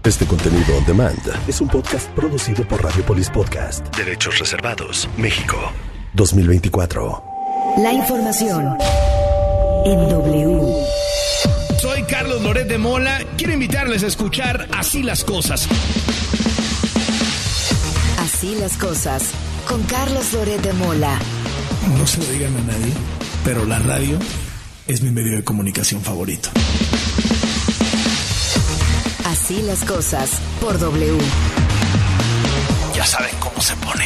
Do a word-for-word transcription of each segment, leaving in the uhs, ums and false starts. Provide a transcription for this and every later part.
Este contenido on demand es un podcast producido por Radiopolis Podcast. Derechos reservados. México. dos mil veinticuatro. La información en W. Soy Carlos Loret de Mola. Quiero invitarles a escuchar Así las Cosas. Así las Cosas, con Carlos Loret de Mola. No se lo digan a nadie, pero la radio es mi medio de comunicación favorito. Así las Cosas, por W. Ya saben cómo se pone.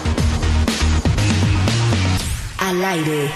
Al aire.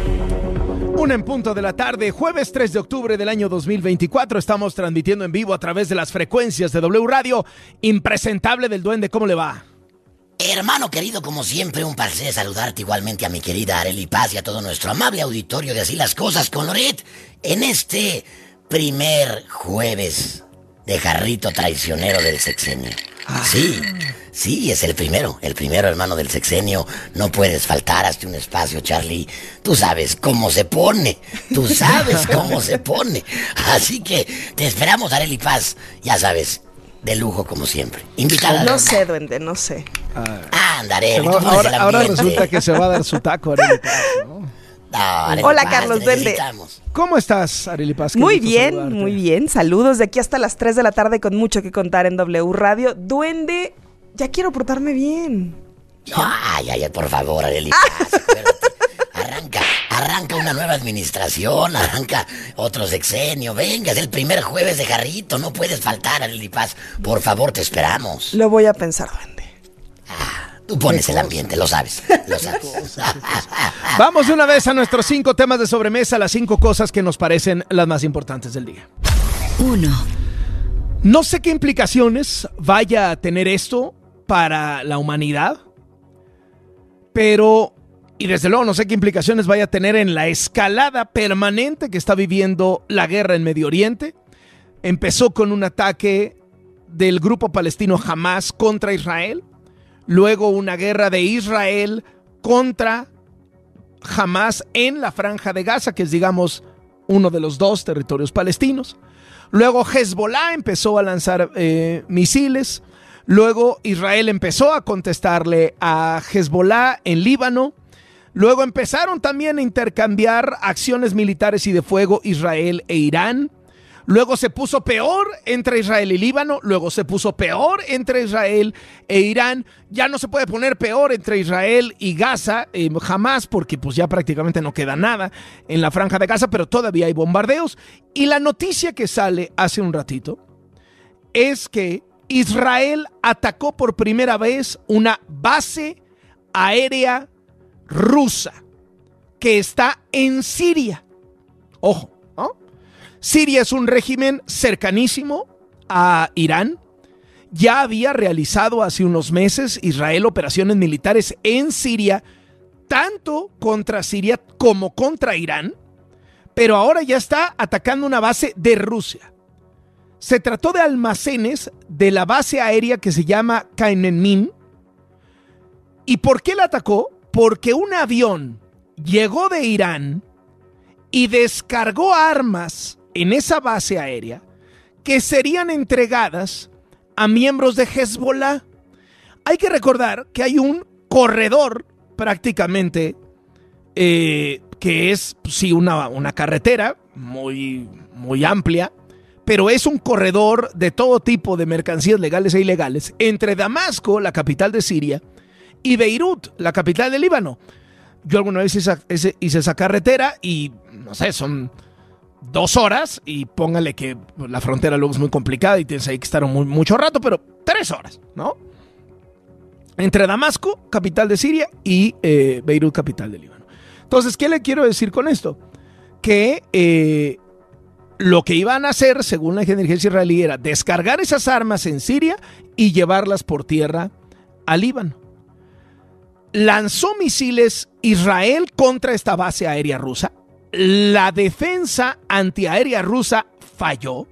Una en punto de la tarde, jueves tres de octubre del año dos mil veinticuatro. Estamos transmitiendo en vivo a través de las frecuencias de W Radio. Impresentable del Duende, ¿cómo le va? Hermano querido, como siempre, un placer saludarte igualmente a mi querida Arely Paz y a todo nuestro amable auditorio de Así las Cosas con Loret en este primer jueves de jarrito traicionero del sexenio. Ah. Sí, sí, es el primero, el primero, hermano, del sexenio. No puedes faltar, hazte un espacio, Charlie. Tú sabes cómo se pone, tú sabes cómo se pone. Así que te esperamos, Arely Paz, ya sabes, de lujo como siempre. Invitada. No sé, Duende, no sé. Ah, andaré. Ahora, ahora resulta que se va a dar su taco, Arely Paz, ¿no? No, Arely Hola, Paz, Carlos Duende. ¿Cómo estás, Arely Paz? Muy bien, saludarte. Muy bien. Saludos de aquí hasta las tres de la tarde con mucho que contar en W Radio. Duende, ya quiero portarme bien. No, ay, ay, por favor, Arely Paz, acuérdate. Arranca, arranca una nueva administración, arranca otro sexenio. Venga, es el primer jueves de jarrito, no puedes faltar, Arely Paz. Por favor, te esperamos. Lo voy a pensar, Duende. Ah. Tú pones el ambiente, lo sabes, lo sabes. Vamos de una vez a nuestros cinco temas de sobremesa, las cinco cosas que nos parecen las más importantes del día. Uno. No sé qué implicaciones vaya a tener esto para la humanidad, pero, y desde luego no sé qué implicaciones vaya a tener en la escalada permanente que está viviendo la guerra en Medio Oriente. Empezó con un ataque del grupo palestino Hamas contra Israel. Luego una guerra de Israel contra Hamas en la Franja de Gaza, que es, digamos, uno de los dos territorios palestinos. Luego Hezbollah empezó a lanzar eh, misiles. Luego Israel empezó a contestarle a Hezbollah en Líbano. Luego empezaron también a intercambiar acciones militares y de fuego Israel e Irán. Luego se puso peor entre Israel y Líbano, luego se puso peor entre Israel e Irán. Ya no se puede poner peor entre Israel y Gaza, eh, jamás, porque pues ya prácticamente no queda nada en la Franja de Gaza, pero todavía hay bombardeos. Y la noticia que sale hace un ratito es que Israel atacó por primera vez una base aérea rusa que está en Siria. Ojo. Siria es un régimen cercanísimo a Irán. Ya había realizado hace unos meses Israel operaciones militares en Siria, tanto contra Siria como contra Irán, pero ahora ya está atacando una base de Rusia. Se trató de almacenes de la base aérea que se llama Khmeimim. ¿Y por qué la atacó? Porque un avión llegó de Irán y descargó armas en esa base aérea que serían entregadas a miembros de Hezbollah. Hay que recordar que hay un corredor prácticamente eh, que es, sí, una, una carretera muy, muy amplia, pero es un corredor de todo tipo de mercancías legales e ilegales entre Damasco, la capital de Siria, y Beirut, la capital de Líbano. Yo alguna vez hice, hice, hice esa carretera y, no sé, son dos horas, y póngale que la frontera luego es muy complicada y tienes ahí que estar muy, mucho rato, pero tres horas, ¿no? Entre Damasco, capital de Siria, y eh, Beirut, capital de Líbano. Entonces, ¿qué le quiero decir con esto? Que eh, lo que iban a hacer, según la inteligencia israelí, era descargar esas armas en Siria y llevarlas por tierra a Líbano. Lanzó misiles Israel contra esta base aérea rusa. La defensa antiaérea rusa falló.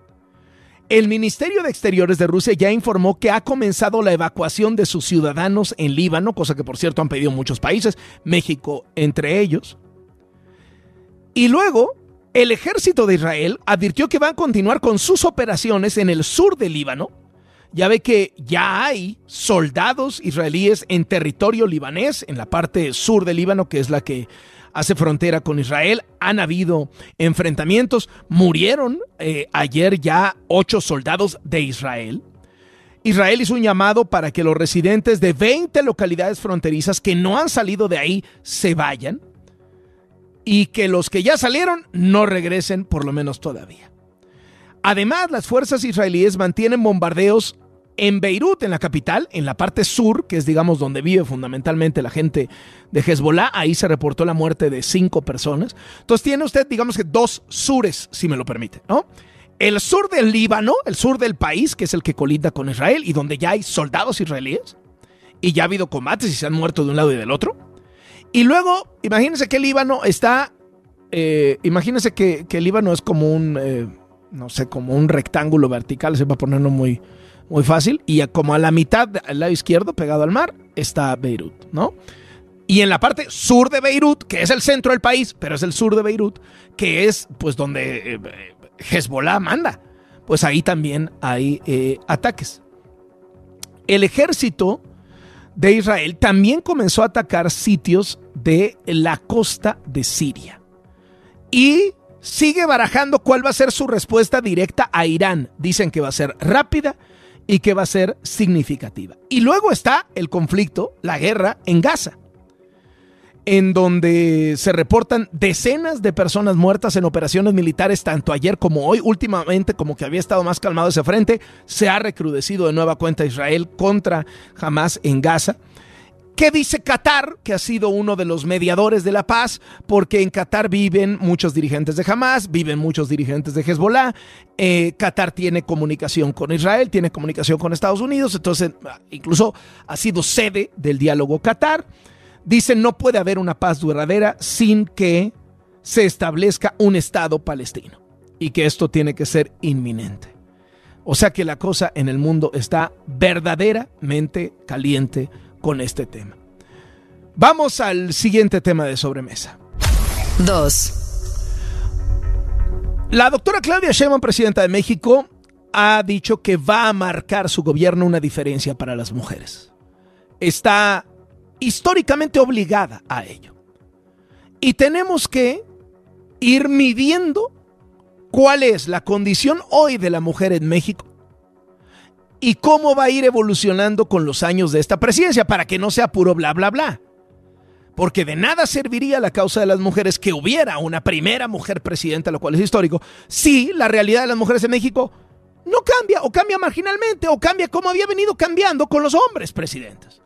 El Ministerio de Exteriores de Rusia ya informó que ha comenzado la evacuación de sus ciudadanos en Líbano, cosa que por cierto han pedido muchos países, México entre ellos. Y luego El ejército de Israel advirtió que van a continuar con sus operaciones en el sur del Líbano. Ya ve que ya hay soldados israelíes en territorio libanés, en la parte sur del Líbano, que es la que hace frontera con Israel. Han habido enfrentamientos. Murieron eh, ayer ya ocho soldados de Israel. Israel hizo un llamado para que los residentes de veinte localidades fronterizas que no han salido de ahí se vayan y que los que ya salieron no regresen, por lo menos todavía. Además, las fuerzas israelíes mantienen bombardeos en Beirut, en la capital, en la parte sur, que es, digamos, donde vive fundamentalmente la gente de Hezbollah. Ahí se reportó la muerte de cinco personas. Entonces tiene usted, digamos que dos sures, si me lo permite, ¿no? El sur del Líbano, el sur del país, que es el que colinda con Israel y donde ya hay soldados israelíes y ya ha habido combates y se han muerto de un lado y del otro. Y luego, imagínense que el Líbano está, eh, imagínense que, que el Líbano es como un, eh, no sé, como un rectángulo vertical, se va a ponerlo muy, muy fácil, y a, como a la mitad, al lado izquierdo, pegado al mar, está Beirut, ¿no? Y en la parte sur de Beirut, que es el centro del país, pero es el sur de Beirut, que es pues donde eh, Hezbollah manda, pues ahí también hay eh, ataques. El ejército de Israel también comenzó a atacar sitios de la costa de Siria y sigue barajando cuál va a ser su respuesta directa a Irán. Dicen que va a ser rápida y que va a ser significativa. Y luego está el conflicto, la guerra en Gaza, en donde se reportan decenas de personas muertas en operaciones militares, tanto ayer como hoy. Últimamente, como que había estado más calmado ese frente, se ha recrudecido de nueva cuenta Israel contra Hamas en Gaza. ¿Qué dice Qatar? Que ha sido uno de los mediadores de la paz, porque en Qatar viven muchos dirigentes de Hamas, viven muchos dirigentes de Hezbollah. Eh, Qatar tiene comunicación con Israel, tiene comunicación con Estados Unidos, entonces incluso ha sido sede del diálogo Qatar. Dicen no puede haber una paz duradera sin que se establezca un Estado palestino y que esto tiene que ser inminente. O sea que la cosa en el mundo está verdaderamente caliente con este tema. Vamos al siguiente tema de sobremesa. Dos. La doctora Claudia Sheinbaum, presidenta de México, ha dicho que va a marcar su gobierno una diferencia para las mujeres. Está históricamente obligada a ello. Y tenemos que ir midiendo cuál es la condición hoy de la mujer en México y cómo va a ir evolucionando con los años de esta presidencia para que no sea puro bla bla bla. Porque de nada serviría la causa de las mujeres que hubiera una primera mujer presidenta, lo cual es histórico, si la realidad de las mujeres en México no cambia o cambia marginalmente o cambia como había venido cambiando con los hombres presidentes.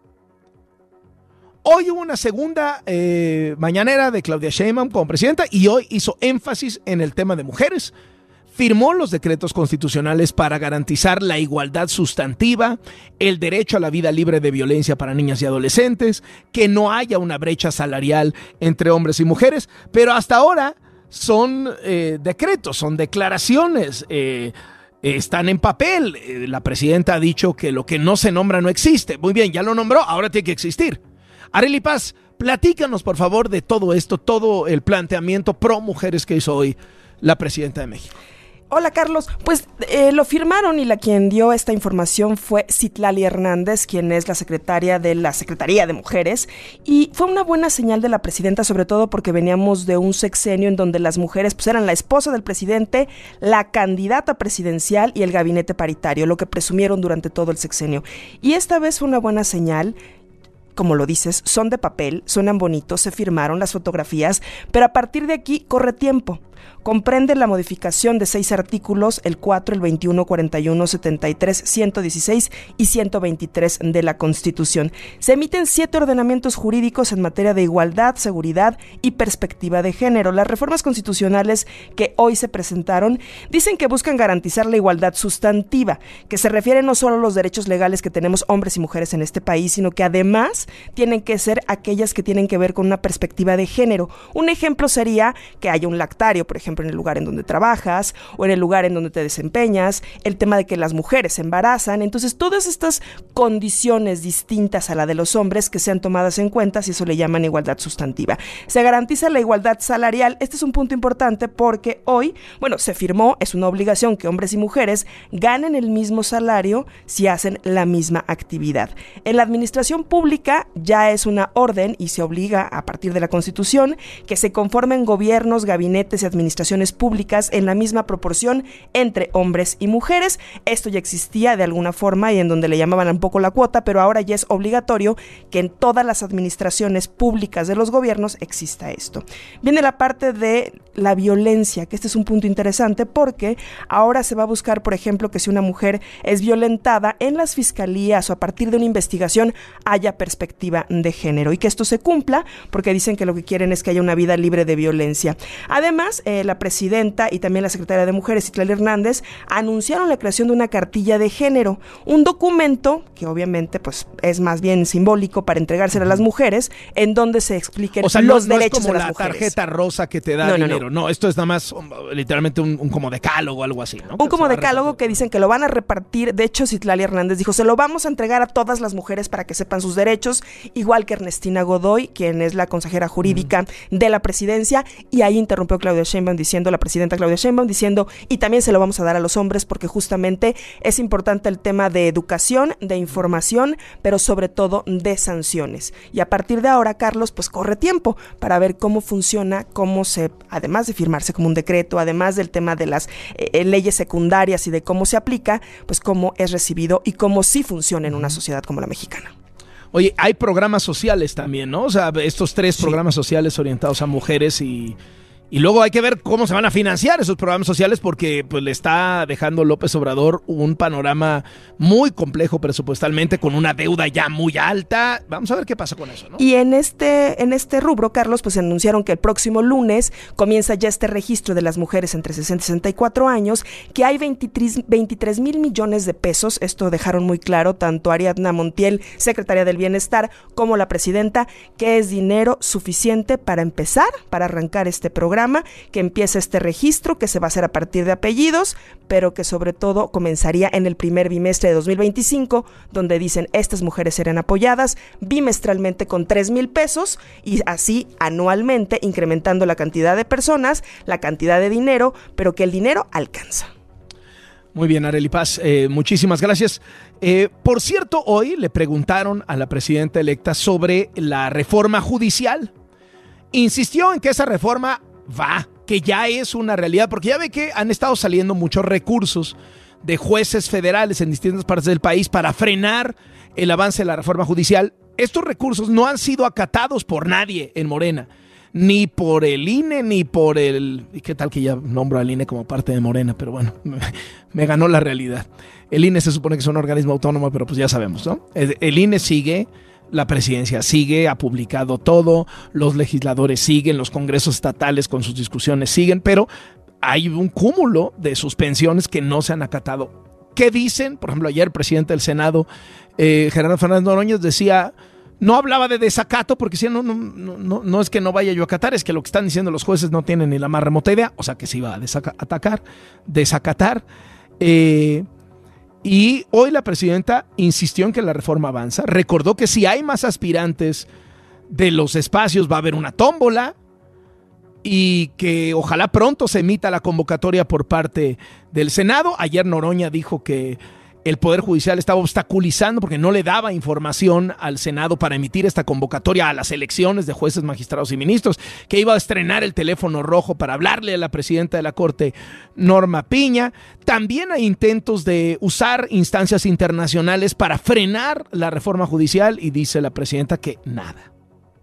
Hoy hubo una segunda eh, mañanera de Claudia Sheinbaum como presidenta y hoy hizo énfasis en el tema de mujeres. Firmó los decretos constitucionales para garantizar la igualdad sustantiva, el derecho a la vida libre de violencia para niñas y adolescentes, que no haya una brecha salarial entre hombres y mujeres, pero hasta ahora son eh, decretos, son declaraciones, eh, están en papel. Eh, la presidenta ha dicho que lo que no se nombra no existe. Muy bien, ya lo nombró, ahora tiene que existir. Arely Paz, platícanos por favor de todo esto, todo el planteamiento pro mujeres que hizo hoy la presidenta de México. Hola Carlos, pues eh, lo firmaron y la quien dio esta información fue Citlali Hernández, quien es la secretaria de la Secretaría de Mujeres, y fue una buena señal de la presidenta, sobre todo porque veníamos de un sexenio en donde las mujeres pues eran la esposa del presidente, la candidata presidencial y el gabinete paritario, lo que presumieron durante todo el sexenio. Y esta vez fue una buena señal. Como lo dices, son de papel, suenan bonitos, se firmaron las fotografías, pero a partir de aquí corre tiempo. Comprende la modificación de seis artículos, el cuatro, el veintiuno, cuarenta y uno, setenta y tres, ciento dieciséis y ciento veintitrés de la Constitución. Se emiten siete ordenamientos jurídicos en materia de igualdad, seguridad y perspectiva de género. Las reformas constitucionales que hoy se presentaron dicen que buscan garantizar la igualdad sustantiva, que se refiere no solo a los derechos legales que tenemos hombres y mujeres en este país, sino que además tienen que ser aquellas que tienen que ver con una perspectiva de género. Un ejemplo sería que haya un lactario, por ejemplo, ejemplo, en el lugar en donde trabajas o en el lugar en donde te desempeñas, el tema de que las mujeres se embarazan. Entonces, todas estas condiciones distintas a la de los hombres que sean tomadas en cuenta, si eso le llaman igualdad sustantiva. Se garantiza la igualdad salarial. Este es un punto importante porque hoy, bueno, se firmó, es una obligación que hombres y mujeres ganen el mismo salario si hacen la misma actividad. En la administración pública ya es una orden y se obliga a partir de la Constitución que se conformen gobiernos, gabinetes y administraciones públicas en la misma proporción entre hombres y mujeres. Esto ya existía de alguna forma y en donde le llamaban un poco la cuota, pero ahora ya es obligatorio que en todas las administraciones públicas de los gobiernos exista esto. Viene la parte de la violencia, que este es un punto interesante porque ahora se va a buscar, por ejemplo, que si una mujer es violentada en las fiscalías o a partir de una investigación haya perspectiva de género y que esto se cumpla porque dicen que lo que quieren es que haya una vida libre de violencia. Además, eh, la presidenta y también la secretaria de Mujeres, Citlali Hernández, anunciaron la creación de una cartilla de género, un documento que obviamente pues es más bien simbólico para entregársela a las mujeres, en donde se expliquen o sea, los no, derechos no es como de las la mujeres. Tarjeta rosa que te da no, no, dinero. No. no, esto es nada más um, literalmente un, un como decálogo o algo así, ¿no? Un como decálogo que dicen que lo van a repartir. De hecho, Citlali Hernández dijo, se lo vamos a entregar a todas las mujeres para que sepan sus derechos, igual que Ernestina Godoy, quien es la consejera jurídica mm. de la presidencia, y ahí interrumpió Claudia Sheinbaum diciendo, la presidenta Claudia Sheinbaum diciendo, y también se lo vamos a dar a los hombres porque justamente es importante el tema de educación, de información, pero sobre todo de sanciones. Y a partir de ahora, Carlos, pues corre tiempo para ver cómo funciona, cómo se, además de firmarse como un decreto, además del tema de las eh, leyes secundarias y de cómo se aplica, pues cómo es recibido y cómo sí funciona en una sociedad como la mexicana. Oye, hay programas sociales también, ¿no? O sea, estos tres sí. programas sociales orientados a mujeres y... Y luego hay que ver cómo se van a financiar esos programas sociales porque pues le está dejando López Obrador un panorama muy complejo presupuestalmente con una deuda ya muy alta. Vamos a ver qué pasa con eso, ¿no? Y en este, en este rubro, Carlos, pues anunciaron que el próximo lunes comienza ya este registro de las mujeres entre sesenta y sesenta y cuatro años, que hay veintitrés mil millones de pesos. Esto dejaron muy claro tanto Ariadna Montiel, secretaria del Bienestar, como la presidenta, que es dinero suficiente para empezar, para arrancar este programa, que empieza este registro que se va a hacer a partir de apellidos, pero que sobre todo comenzaría en el primer bimestre de dos mil veinticinco, donde dicen estas mujeres serán apoyadas bimestralmente con tres mil pesos y así anualmente incrementando la cantidad de personas, la cantidad de dinero, pero que el dinero alcanza. Muy bien, Arely Paz, eh, muchísimas gracias. Eh, por cierto, hoy le preguntaron a la presidenta electa sobre la reforma judicial. Insistió en que esa reforma va, que ya es una realidad, porque ya ve que han estado saliendo muchos recursos de jueces federales en distintas partes del país para frenar el avance de la reforma judicial. Estos recursos no han sido acatados por nadie en Morena, ni por el I N E, ni por el... ¿Y qué tal que ya nombro al I N E como parte de Morena? Pero bueno, me, me ganó la realidad. El I N E se supone que es un organismo autónomo, pero pues ya sabemos, ¿no? El, el I N E sigue... La presidencia sigue, ha publicado todo, los legisladores siguen, los congresos estatales con sus discusiones siguen, pero hay un cúmulo de suspensiones que no se han acatado. ¿Qué dicen? Por ejemplo, ayer el presidente del Senado, eh, Gerardo Fernández Noroña, decía, no hablaba de desacato porque decía, no, no, no, no es que no vaya yo a acatar, es que lo que están diciendo los jueces no tienen ni la más remota idea, o sea que se iba a desaca- atacar, desacatar. Eh... Y hoy la presidenta insistió en que la reforma avanza, recordó que si hay más aspirantes de los espacios va a haber una tómbola y que ojalá pronto se emita la convocatoria por parte del Senado. Ayer Noroña dijo que el Poder Judicial estaba obstaculizando porque no le daba información al Senado para emitir esta convocatoria a las elecciones de jueces, magistrados y ministros, que iba a estrenar el teléfono rojo para hablarle a la presidenta de la Corte, Norma Piña. También hay intentos de usar instancias internacionales para frenar la reforma judicial y dice la presidenta que nada.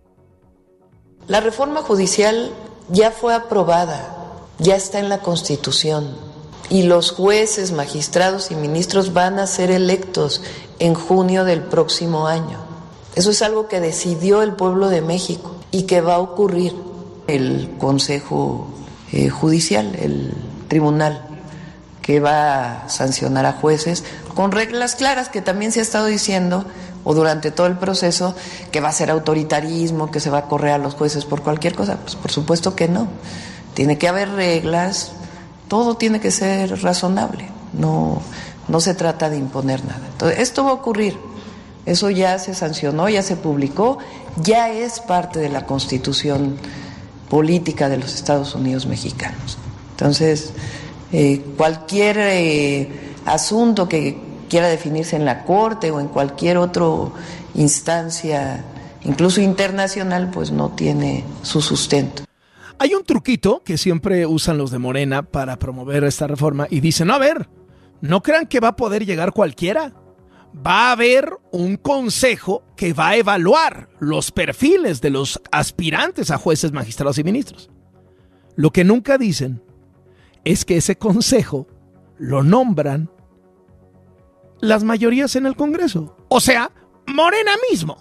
La reforma judicial ya fue aprobada, ya está en la Constitución. Y los jueces, magistrados y ministros van a ser electos en junio del próximo año. Eso es algo que decidió el pueblo de México y que va a ocurrir. El Consejo eh, Judicial, el tribunal, que va a sancionar a jueces con reglas claras, que también se ha estado diciendo, o durante todo el proceso, que va a ser autoritarismo, que se va a correr a los jueces por cualquier cosa. Pues por supuesto que no. tiene que haber reglas, todo tiene que ser razonable, no, no se trata de imponer nada. Entonces, esto va a ocurrir, eso ya se sancionó, ya se publicó, ya es parte de la Constitución política de los Estados Unidos mexicanos. Entonces, eh, cualquier eh, asunto que quiera definirse en la Corte o en cualquier otra instancia, incluso internacional, pues no tiene su sustento. Hay un truquito que siempre usan los de Morena para promover esta reforma y dicen, no, a ver, no crean que va a poder llegar cualquiera. Va a haber un consejo que va a evaluar los perfiles de los aspirantes a jueces, magistrados y ministros. Lo que nunca dicen es que ese consejo lo nombran las mayorías en el Congreso. O sea, Morena mismo.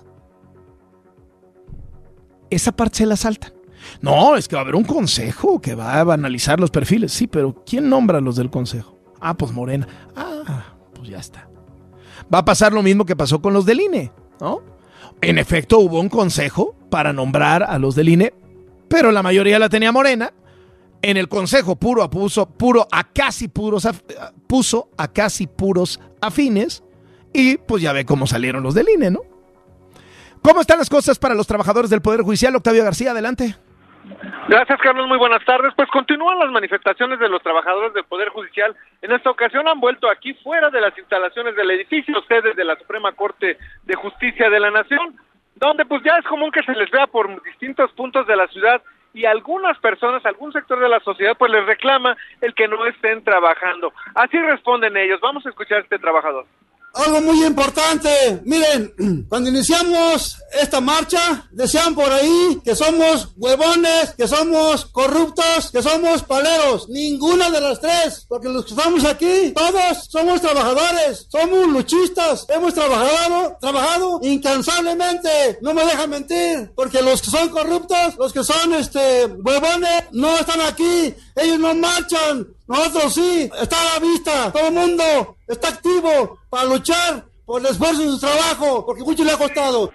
Esa parte se la saltan. No, es que va a haber un consejo que va a analizar los perfiles. Sí, pero ¿quién nombra a los del consejo? Ah, pues Morena. Ah, pues ya está. Va a pasar lo mismo que pasó con los del I N E, ¿no? En efecto, hubo un consejo para nombrar a los del I N E, pero la mayoría la tenía Morena. En el consejo puro, puso, puro a casi puros, puso a casi puros afines, y pues ya ve cómo salieron los del I N E, ¿no? ¿Cómo están las cosas para los trabajadores del Poder Judicial? Octavio García, adelante. Gracias, Carlos, muy buenas tardes. Pues continúan las manifestaciones de los trabajadores del Poder Judicial. En esta ocasión han vuelto aquí fuera de las instalaciones del edificio, sede de la Suprema Corte de Justicia de la Nación, donde pues ya es común que se les vea por distintos puntos de la ciudad, y algunas personas, algún sector de la sociedad pues les reclama el que no estén trabajando. Así responden ellos. Vamos a escuchar a este trabajador. Algo muy importante, miren, cuando iniciamos esta marcha, decían por ahí que somos huevones, que somos corruptos, que somos paleros. Ninguna de las tres, porque los que estamos aquí, todos somos trabajadores, somos luchistas, hemos trabajado, trabajado incansablemente, no me dejan mentir, porque los que son corruptos, los que son este huevones, no están aquí, ellos no marchan. Nosotros sí, está a la vista, todo el mundo está activo para luchar por el esfuerzo de su trabajo, porque mucho le ha costado.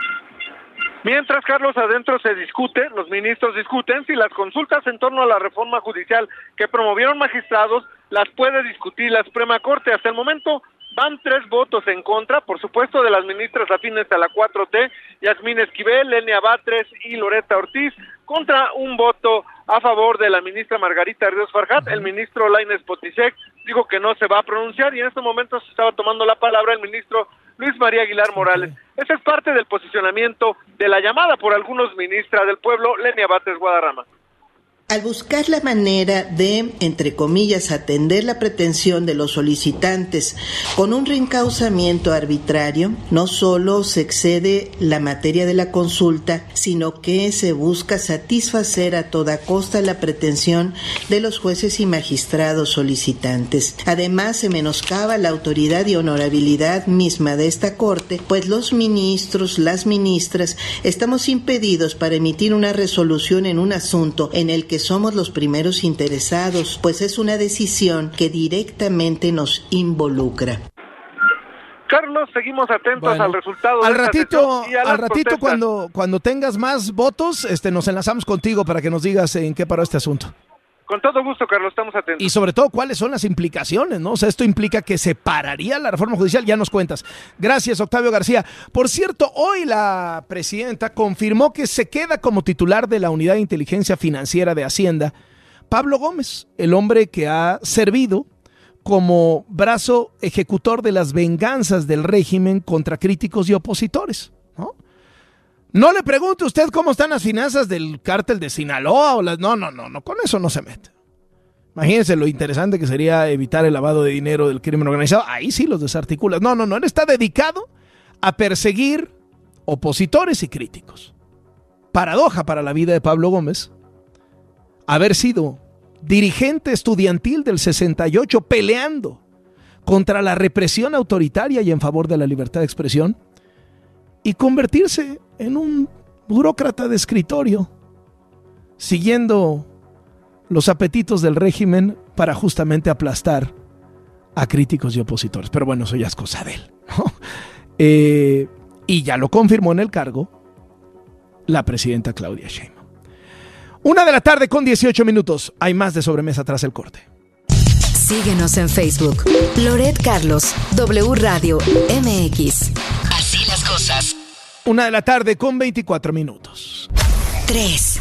Mientras, Carlos, adentro se discute, los ministros discuten si las consultas en torno a la reforma judicial que promovieron magistrados las puede discutir la Suprema Corte. Hasta el momento van tres votos en contra, por supuesto, de las ministras afines a la cuatro T, Yasmín Esquivel, Lenia Batres y Loreta Ortiz, contra un voto a favor de la ministra Margarita Ríos Farjat. El ministro Lainez Potisek dijo que no se va a pronunciar, y en este momento se estaba tomando la palabra el ministro Luis María Aguilar Morales. Ese es parte del posicionamiento de la llamada por algunos ministra del pueblo, Lenia Batres Guadarrama. Al buscar la manera de, entre comillas, atender la pretensión de los solicitantes con un reencauzamiento arbitrario, no solo se excede la materia de la consulta, sino que se busca satisfacer a toda costa la pretensión de los jueces y magistrados solicitantes. Además, se menoscaba la autoridad y honorabilidad misma de esta Corte, pues los ministros, las ministras, estamos impedidos para emitir una resolución en un asunto en el que somos los primeros interesados, pues es una decisión que directamente nos involucra. Carlos, seguimos atentos bueno, al resultado al de ratito, esta y a al ratito protestas. cuando cuando tengas más votos, este, nos enlazamos contigo para que nos digas en qué paró este asunto. Con todo gusto, Carlos, estamos atentos. Y sobre todo, ¿cuáles son las implicaciones, no? O sea, esto implica que se pararía la reforma judicial, ya nos cuentas. Gracias, Octavio García. Por cierto, hoy la presidenta confirmó que se queda como titular de la Unidad de Inteligencia Financiera de Hacienda Pablo Gómez, el hombre que ha servido como brazo ejecutor de las venganzas del régimen contra críticos y opositores, ¿no? No le pregunte usted cómo están las finanzas del cártel de Sinaloa o las... No, no, no, no, con eso no se mete. Imagínense lo interesante que sería evitar el lavado de dinero del crimen organizado. Ahí sí los desarticula. No, no, no, él está dedicado a perseguir opositores y críticos. Paradoja para la vida de Pablo Gómez haber sido dirigente estudiantil del sesenta y ocho peleando contra la represión autoritaria y en favor de la libertad de expresión, y convertirse en un burócrata de escritorio, siguiendo los apetitos del régimen para justamente aplastar a críticos y opositores. Pero bueno, eso ya es cosa de él, ¿no? Eh, y ya lo confirmó en el cargo la presidenta Claudia Sheinbaum. Una de la tarde con dieciocho minutos. Hay más de Sobremesa tras el corte. Síguenos en Facebook. Loret Carlos, W Radio M X. Así las cosas. Una de la tarde con veinticuatro minutos. tres.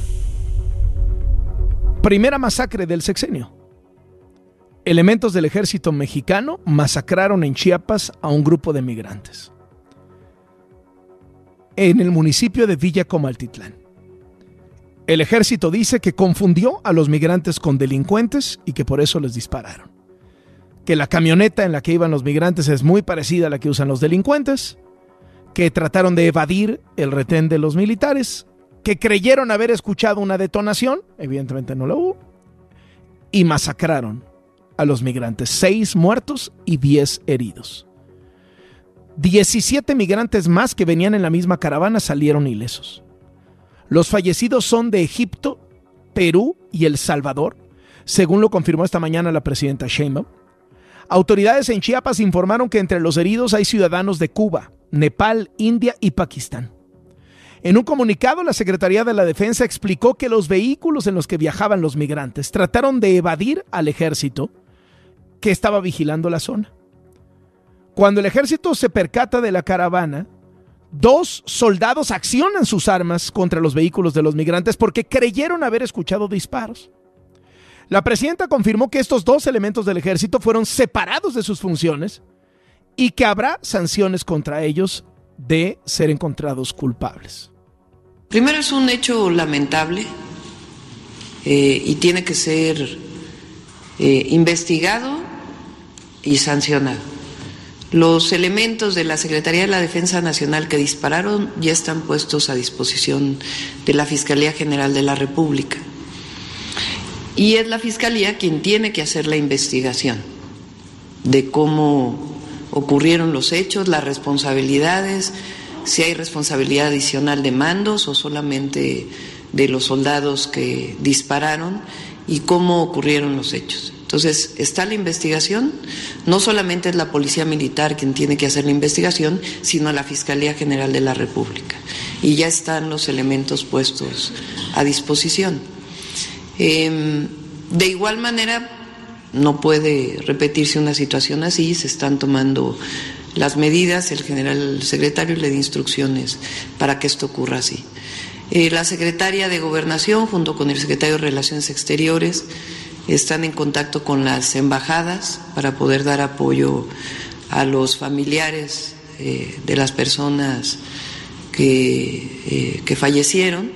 Primera masacre del sexenio. Elementos del ejército mexicano masacraron en Chiapas a un grupo de migrantes en el municipio de Villa Comaltitlán. El ejército dice que confundió a los migrantes con delincuentes y que por eso les dispararon. Que la camioneta en la que iban los migrantes es muy parecida a la que usan los delincuentes, que trataron de evadir el retén de los militares, que creyeron haber escuchado una detonación, evidentemente no la hubo, y masacraron a los migrantes, seis muertos y diez heridos. diecisiete migrantes más que venían en la misma caravana salieron ilesos. Los fallecidos son de Egipto, Perú y El Salvador, según lo confirmó esta mañana la presidenta Sheinbaum. Autoridades en Chiapas informaron que entre los heridos hay ciudadanos de Cuba, Nepal, India y Pakistán. En un comunicado, la Secretaría de la Defensa explicó que los vehículos en los que viajaban los migrantes trataron de evadir al ejército que estaba vigilando la zona. Cuando el ejército se percata de la caravana, dos soldados accionan sus armas contra los vehículos de los migrantes porque creyeron haber escuchado disparos. La presidenta confirmó que estos dos elementos del ejército fueron separados de sus funciones y que habrá sanciones contra ellos de ser encontrados culpables. Primero, es un hecho lamentable eh, y tiene que ser eh, investigado y sancionado. Los elementos de la Secretaría de la Defensa Nacional que dispararon ya están puestos a disposición de la Fiscalía General de la República. Y es la Fiscalía quien tiene que hacer la investigación de cómo ocurrieron los hechos, las responsabilidades, si hay responsabilidad adicional de mandos o solamente de los soldados que dispararon y cómo ocurrieron los hechos. Entonces, está la investigación, no solamente es la Policía Militar quien tiene que hacer la investigación, sino la Fiscalía General de la República. Y ya están los elementos puestos a disposición. Eh, de igual manera, no puede repetirse una situación así, se están tomando las medidas, el general el secretario le da instrucciones para que esto ocurra así. Eh, la secretaria de Gobernación, junto con el secretario de Relaciones Exteriores, están en contacto con las embajadas para poder dar apoyo a los familiares eh, de las personas que, eh, que fallecieron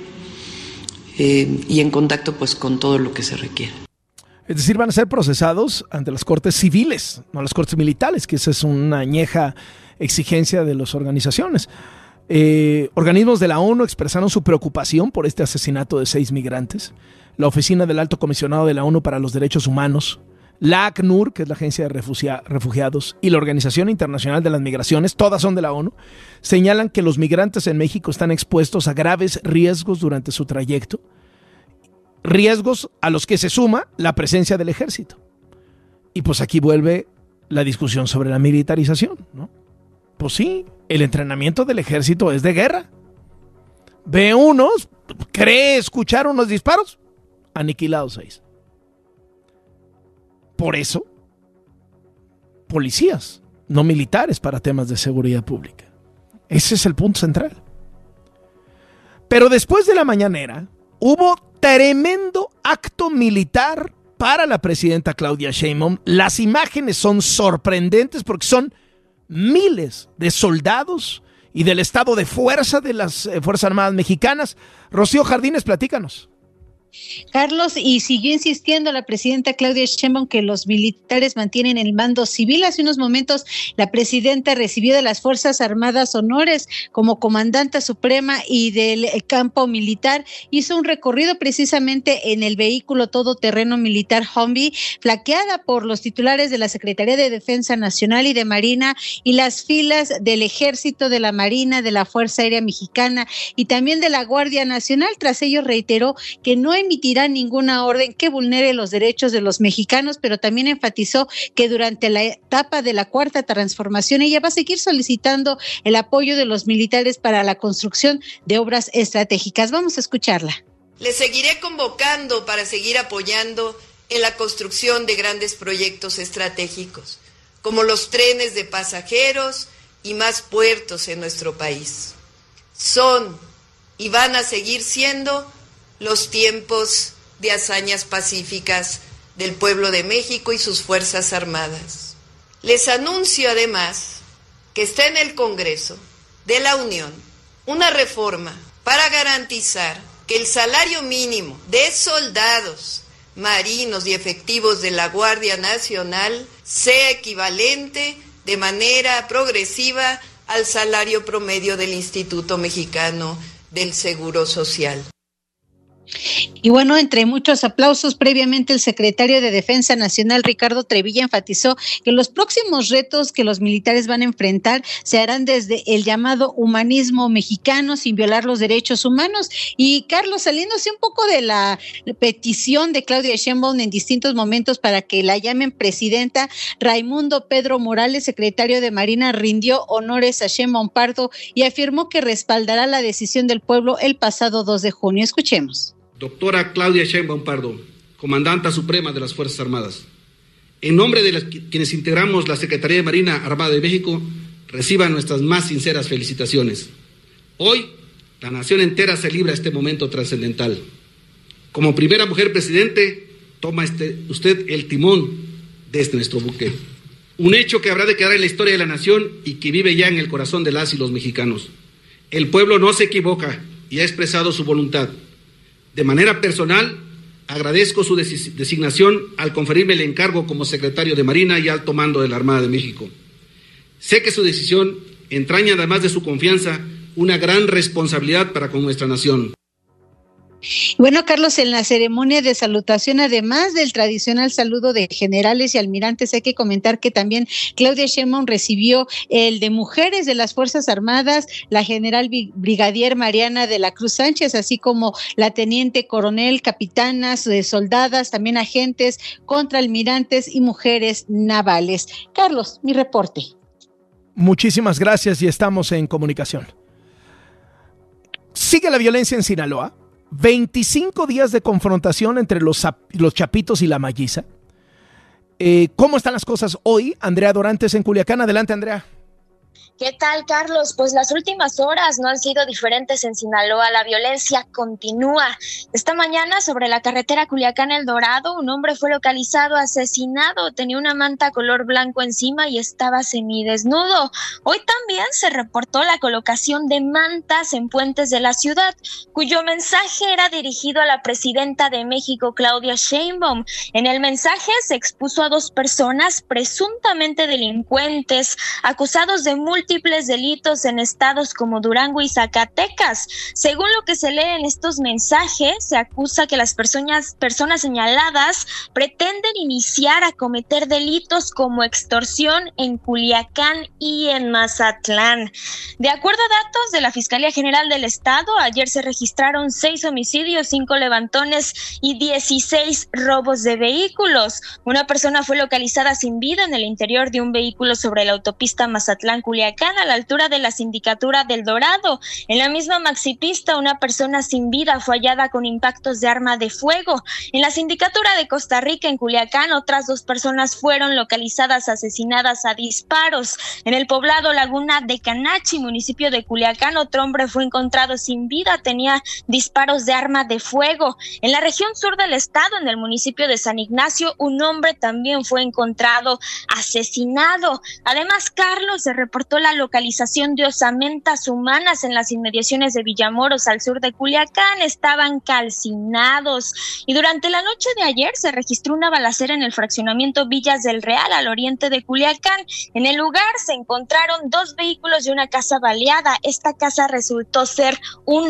eh, y en contacto pues con todo lo que se requiera. Es decir, van a ser procesados ante las cortes civiles, no las cortes militares, que esa es una añeja exigencia de las organizaciones. Eh, organismos de la ONU expresaron su preocupación por este asesinato de seis migrantes. La Oficina del Alto Comisionado de la ONU para los Derechos Humanos, la ACNUR, que es la Agencia de Refugia- Refugiados, y la Organización Internacional de las Migraciones, todas son de la ONU, señalan que los migrantes en México están expuestos a graves riesgos durante su trayecto, riesgos a los que se suma la presencia del ejército. Y pues aquí vuelve la discusión sobre la militarización, ¿no? Pues sí, el entrenamiento del ejército es de guerra. Ve unos, cree escuchar unos disparos, aniquilados seis. Por eso, policías, no militares para temas de seguridad pública. Ese es el punto central. Pero después de la mañanera, hubo tremendo acto militar para la presidenta Claudia Sheinbaum. Las imágenes son sorprendentes porque son miles de soldados y del estado de fuerza de las eh, Fuerzas Armadas Mexicanas. Rocío Jardines, platícanos. Carlos, y siguió insistiendo la presidenta Claudia Sheinbaum que los militares mantienen el mando civil. Hace unos momentos la presidenta recibió de las Fuerzas Armadas honores como comandante suprema y del campo militar. Hizo un recorrido precisamente en el vehículo todoterreno militar Humvee, flanqueada por los titulares de la Secretaría de Defensa Nacional y de Marina y las filas del Ejército, de la Marina, de la Fuerza Aérea Mexicana y también de la Guardia Nacional. Tras ello reiteró que no emitirá ninguna orden que vulnere los derechos de los mexicanos, pero también enfatizó que durante la etapa de la cuarta transformación ella va a seguir solicitando el apoyo de los militares para la construcción de obras estratégicas. Vamos a escucharla. Les seguiré convocando para seguir apoyando en la construcción de grandes proyectos estratégicos, como los trenes de pasajeros y más puertos en nuestro país. Son y van a seguir siendo los tiempos de hazañas pacíficas del pueblo de México y sus Fuerzas Armadas. Les anuncio además que está en el Congreso de la Unión una reforma para garantizar que el salario mínimo de soldados, marinos y efectivos de la Guardia Nacional sea equivalente de manera progresiva al salario promedio del Instituto Mexicano del Seguro Social. Y bueno, entre muchos aplausos, previamente el secretario de Defensa Nacional, Ricardo Trevilla, enfatizó que los próximos retos que los militares van a enfrentar se harán desde el llamado humanismo mexicano, sin violar los derechos humanos. Y Carlos, saliéndose un poco de la petición de Claudia Sheinbaum en distintos momentos para que la llamen presidenta, Raimundo Pedro Morales, secretario de Marina, rindió honores a Sheinbaum Pardo y afirmó que respaldará la decisión del pueblo el pasado dos de junio. Escuchemos. Doctora Claudia Sheinbaum Pardo, Comandanta Suprema de las Fuerzas Armadas, en nombre de las, quienes integramos la Secretaría de Marina Armada de México, reciban nuestras más sinceras felicitaciones. Hoy, la nación entera celebra este momento trascendental. Como primera mujer presidente, toma este, usted el timón de este nuestro buque. Un hecho que habrá de quedar en la historia de la nación y que vive ya en el corazón de las y los mexicanos. El pueblo no se equivoca y ha expresado su voluntad. De manera personal, agradezco su designación al conferirme el encargo como secretario de Marina y alto mando de la Armada de México. Sé que su decisión entraña, además de su confianza, una gran responsabilidad para con nuestra nación. Bueno, Carlos, en la ceremonia de salutación, además del tradicional saludo de generales y almirantes, hay que comentar que también Claudia Sheinbaum recibió el de mujeres de las Fuerzas Armadas, la general brigadier Mariana de la Cruz Sánchez, así como la teniente coronel, capitanas, soldadas, también agentes, contraalmirantes y mujeres navales. Carlos, mi reporte. Muchísimas gracias y estamos en comunicación. Sigue la violencia en Sinaloa. veinticinco días de confrontación entre los, los chapitos y la malliza. Eh, ¿Cómo están las cosas hoy? Andrea Dorantes en Culiacán. Adelante, Andrea. ¿Qué tal, Carlos? Pues las últimas horas no han sido diferentes en Sinaloa. La violencia continúa. Esta mañana, sobre la carretera Culiacán-El Dorado, un hombre fue localizado asesinado. Tenía una manta color blanco encima y estaba semidesnudo. Hoy también se reportó la colocación de mantas en puentes de la ciudad, cuyo mensaje era dirigido a la presidenta de México, Claudia Sheinbaum. En el mensaje se expuso a dos personas presuntamente delincuentes, acusados de múltiples múltiples delitos en estados como Durango y Zacatecas. Según lo que se lee en estos mensajes, se acusa que las personas, personas señaladas pretenden iniciar a cometer delitos como extorsión en Culiacán y en Mazatlán. De acuerdo a datos de la Fiscalía General del Estado, ayer se registraron seis homicidios, cinco levantones y dieciséis robos de vehículos. Una persona fue localizada sin vida en el interior de un vehículo sobre la autopista Mazatlán-Culiacán, a la altura de la Sindicatura del Dorado. En la misma maxipista, una persona sin vida fue hallada con impactos de arma de fuego. En la Sindicatura de Costa Rica, en Culiacán, otras dos personas fueron localizadas asesinadas a disparos. En el poblado Laguna de Canachi, municipio de Culiacán, otro hombre fue encontrado sin vida, tenía disparos de arma de fuego. En la región sur del estado, en el municipio de San Ignacio, un hombre también fue encontrado asesinado. Además, Carlos, se reportó la localización de osamentas humanas en las inmediaciones de Villamoros, al sur de Culiacán. Estaban calcinados. Y durante la noche de ayer se registró una balacera en el fraccionamiento Villas del Real, al oriente de Culiacán. En el lugar se encontraron dos vehículos y una casa baleada. Esta casa resultó ser un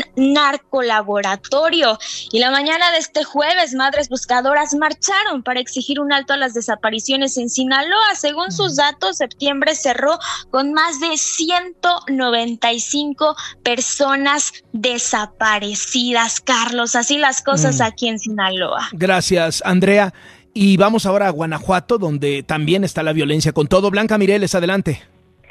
narcolaboratorio. Y la mañana de este jueves, madres buscadoras marcharon para exigir un alto a las desapariciones en Sinaloa. Según sus datos, septiembre cerró con más de ciento noventa y cinco personas desaparecidas, Carlos. Así las cosas mm. aquí en Sinaloa. Gracias, Andrea. Y vamos ahora a Guanajuato, donde también está la violencia con todo. Blanca Mireles, adelante.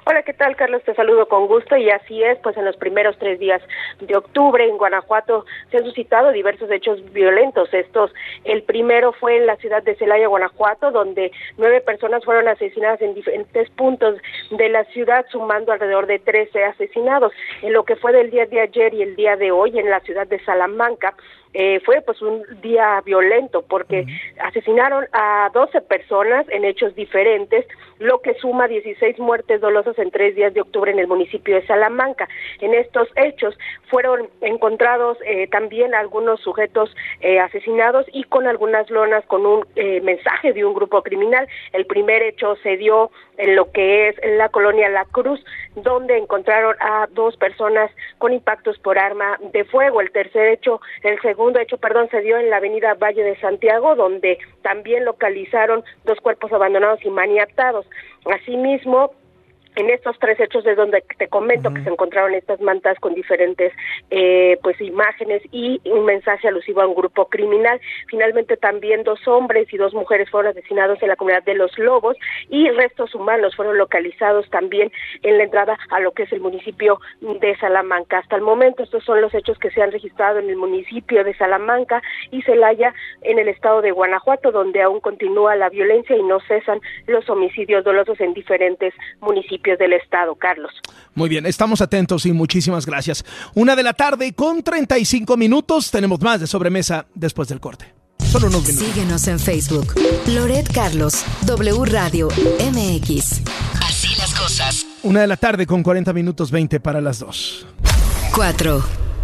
Hola, ¿qué tal, Carlos? Te saludo con gusto y así es, pues en los primeros tres días de octubre en Guanajuato se han suscitado diversos hechos violentos. Estos, el primero fue en la ciudad de Celaya, Guanajuato, donde nueve personas fueron asesinadas en diferentes puntos de la ciudad, sumando alrededor de trece asesinados. En lo que fue del día de ayer y el día de hoy en la ciudad de Salamanca, Eh, fue pues un día violento porque uh-huh. asesinaron a doce personas en hechos diferentes, lo que suma dieciséis muertes dolosas en tres días de octubre en el municipio de Salamanca. En estos hechos fueron encontrados eh, también algunos sujetos eh, asesinados y con algunas lonas con un eh, mensaje de un grupo criminal. El primer hecho se dio en lo que es la colonia La Cruz, donde encontraron a dos personas con impactos por arma de fuego. El tercer hecho, el segundo hecho, perdón, se dio en la avenida Valle de Santiago, donde también localizaron dos cuerpos abandonados y maniatados. Asimismo, en estos tres hechos de donde te comento uh-huh. que se encontraron estas mantas con diferentes eh, pues imágenes y un mensaje alusivo a un grupo criminal. Finalmente también dos hombres y dos mujeres fueron asesinados en la comunidad de Los Lobos y restos humanos fueron localizados también en la entrada a lo que es el municipio de Salamanca. Hasta el momento estos son los hechos que se han registrado en el municipio de Salamanca y Celaya en el estado de Guanajuato, donde aún continúa la violencia y no cesan los homicidios dolosos en diferentes municipios del estado, Carlos. Muy bien, estamos atentos y muchísimas gracias. Una de la tarde con treinta y cinco minutos, tenemos más de Sobremesa después del corte. Solo unos minutos. Síguenos en Facebook, Loret Carlos, W Radio, M X. Así las cosas. Una de la tarde con cuarenta minutos, veinte para las dos. Cuatro.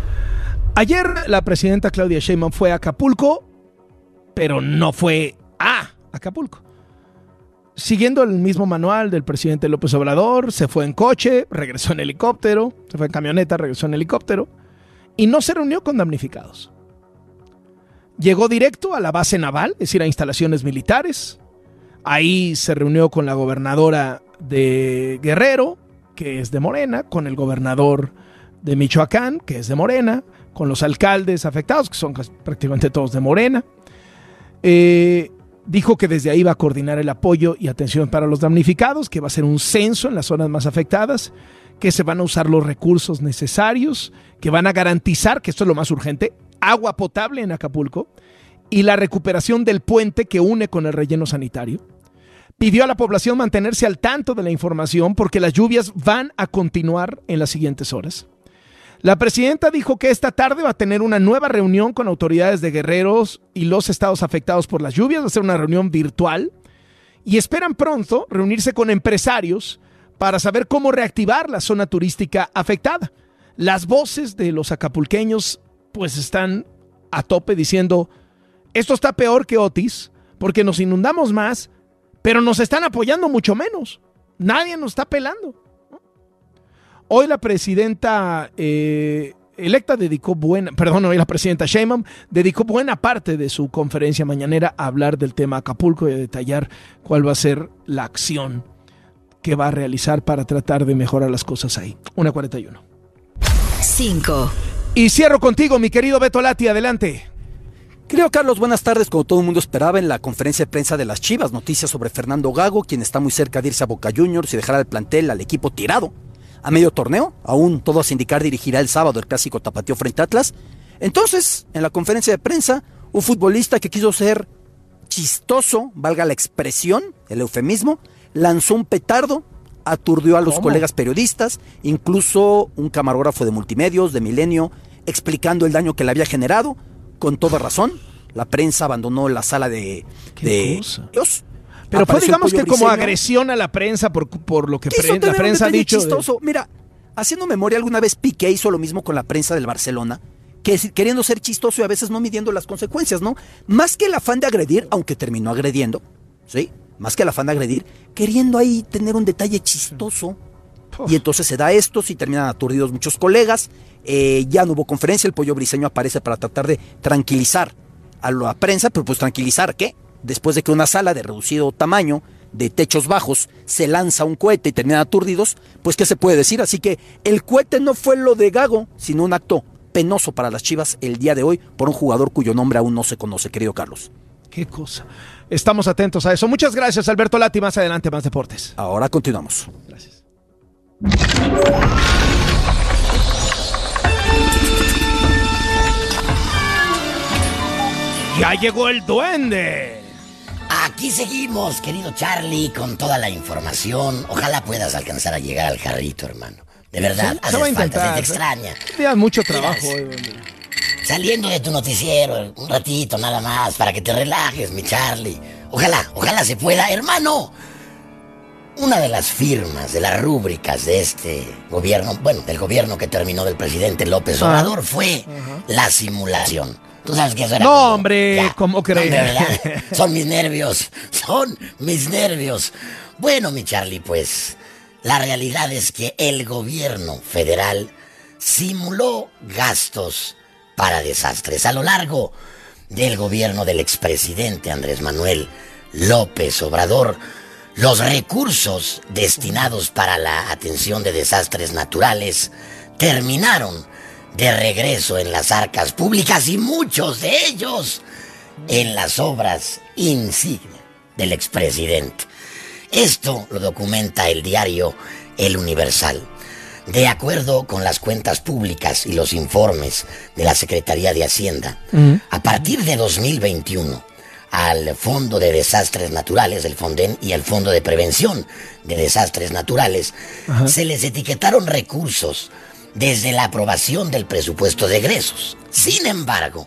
Ayer la presidenta Claudia Sheinbaum fue a Acapulco, pero no fue a Acapulco. Siguiendo el mismo manual del presidente López Obrador, se fue en coche, regresó en helicóptero, se fue en camioneta, regresó en helicóptero y no se reunió con damnificados. Llegó directo a la base naval, es decir, a instalaciones militares. Ahí se reunió con la gobernadora de Guerrero, que es de Morena, con el gobernador de Michoacán, que es de Morena, con los alcaldes afectados, que son prácticamente todos de Morena. Eh... Dijo que desde ahí va a coordinar el apoyo y atención para los damnificados, que va a hacer un censo en las zonas más afectadas, que se van a usar los recursos necesarios, que van a garantizar, que esto es lo más urgente, agua potable en Acapulco y la recuperación del puente que une con el relleno sanitario. Pidió a la población mantenerse al tanto de la información porque las lluvias van a continuar en las siguientes horas. La presidenta dijo que esta tarde va a tener una nueva reunión con autoridades de Guerreros y los estados afectados por las lluvias. Va a ser una reunión virtual y esperan pronto reunirse con empresarios para saber cómo reactivar la zona turística afectada. Las voces de los acapulqueños pues están a tope diciendo esto está peor que Otis porque nos inundamos más, pero nos están apoyando mucho menos. Nadie nos está pelando. Hoy la presidenta eh, electa dedicó buena, perdón, hoy la presidenta Sheinbaum dedicó buena parte de su conferencia mañanera a hablar del tema Acapulco y a detallar cuál va a ser la acción que va a realizar para tratar de mejorar las cosas ahí. una cuarenta y uno. cinco. Y cierro contigo, mi querido Beto Lati, adelante. Querido Carlos, buenas tardes. Como todo el mundo esperaba en la conferencia de prensa de las Chivas, noticias sobre Fernando Gago, quien está muy cerca de irse a Boca Juniors y dejar al plantel, al equipo tirado a medio torneo, aún todo a indicar dirigirá el sábado el clásico tapatío frente a Atlas. Entonces, en la conferencia de prensa, un futbolista que quiso ser chistoso, valga la expresión, el eufemismo, lanzó un petardo, aturdió a los ¿Cómo? colegas periodistas, incluso un camarógrafo de Multimedios, de Milenio, explicando el daño que le había generado, con toda razón. La prensa abandonó la sala de... de Dios. Pero fue, digamos que como agresión a la prensa por, por lo que pre, la prensa ha dicho. Chistoso. De... Mira, haciendo memoria, alguna vez Piqué hizo lo mismo con la prensa del Barcelona, que es, queriendo ser chistoso y a veces no midiendo las consecuencias, ¿no? Más que el afán de agredir, aunque terminó agrediendo, ¿sí? Más que el afán de agredir, queriendo ahí tener un detalle chistoso. Uf. Y entonces se da esto, si terminan aturdidos muchos colegas, eh, ya no hubo conferencia, el Pollo Briseño aparece para tratar de tranquilizar a la prensa, pero pues tranquilizar, ¿qué? Después de que una sala de reducido tamaño, de techos bajos, se lanza un cohete y terminan aturdidos, pues ¿qué se puede decir? Así que el cohete no fue lo de Gago, sino un acto penoso para las Chivas el día de hoy por un jugador cuyo nombre aún no se conoce, querido Carlos. Qué cosa. Estamos atentos a eso. Muchas gracias, Alberto Lati. Más adelante, más deportes. Ahora continuamos. Gracias. Ya llegó el duende. Aquí seguimos, querido Charlie, con toda la información. Ojalá puedas alcanzar a llegar al carrito, hermano. De verdad, sí, haces falta, se te extraña. Tienes mucho trabajo hoy, Saliendo de tu noticiero, un ratito nada más, para que te relajes, mi Charlie. Ojalá, ojalá se pueda, hermano. Una de las firmas, de las rúbricas de este gobierno, bueno, del gobierno que terminó del presidente López Obrador, ah, fue uh-huh. la simulación. Tú sabes que eso era. No, como, hombre, ya, ¿cómo crees? No, ¿verdad? Son mis nervios, son mis nervios. Bueno, mi Charlie, pues, la realidad es que el gobierno federal simuló gastos para desastres. A lo largo del gobierno del expresidente Andrés Manuel López Obrador, los recursos destinados para la atención de desastres naturales terminaron de regreso en las arcas públicas y muchos de ellos en las obras insignia del expresidente. Esto lo documenta el diario El Universal. De acuerdo con las cuentas públicas y los informes de la Secretaría de Hacienda, uh-huh. a partir de dos mil veintiuno, al Fondo de Desastres Naturales, el Fonden, y al Fondo de Prevención de Desastres Naturales, uh-huh. se les etiquetaron recursos desde la aprobación del presupuesto de egresos. Sin embargo,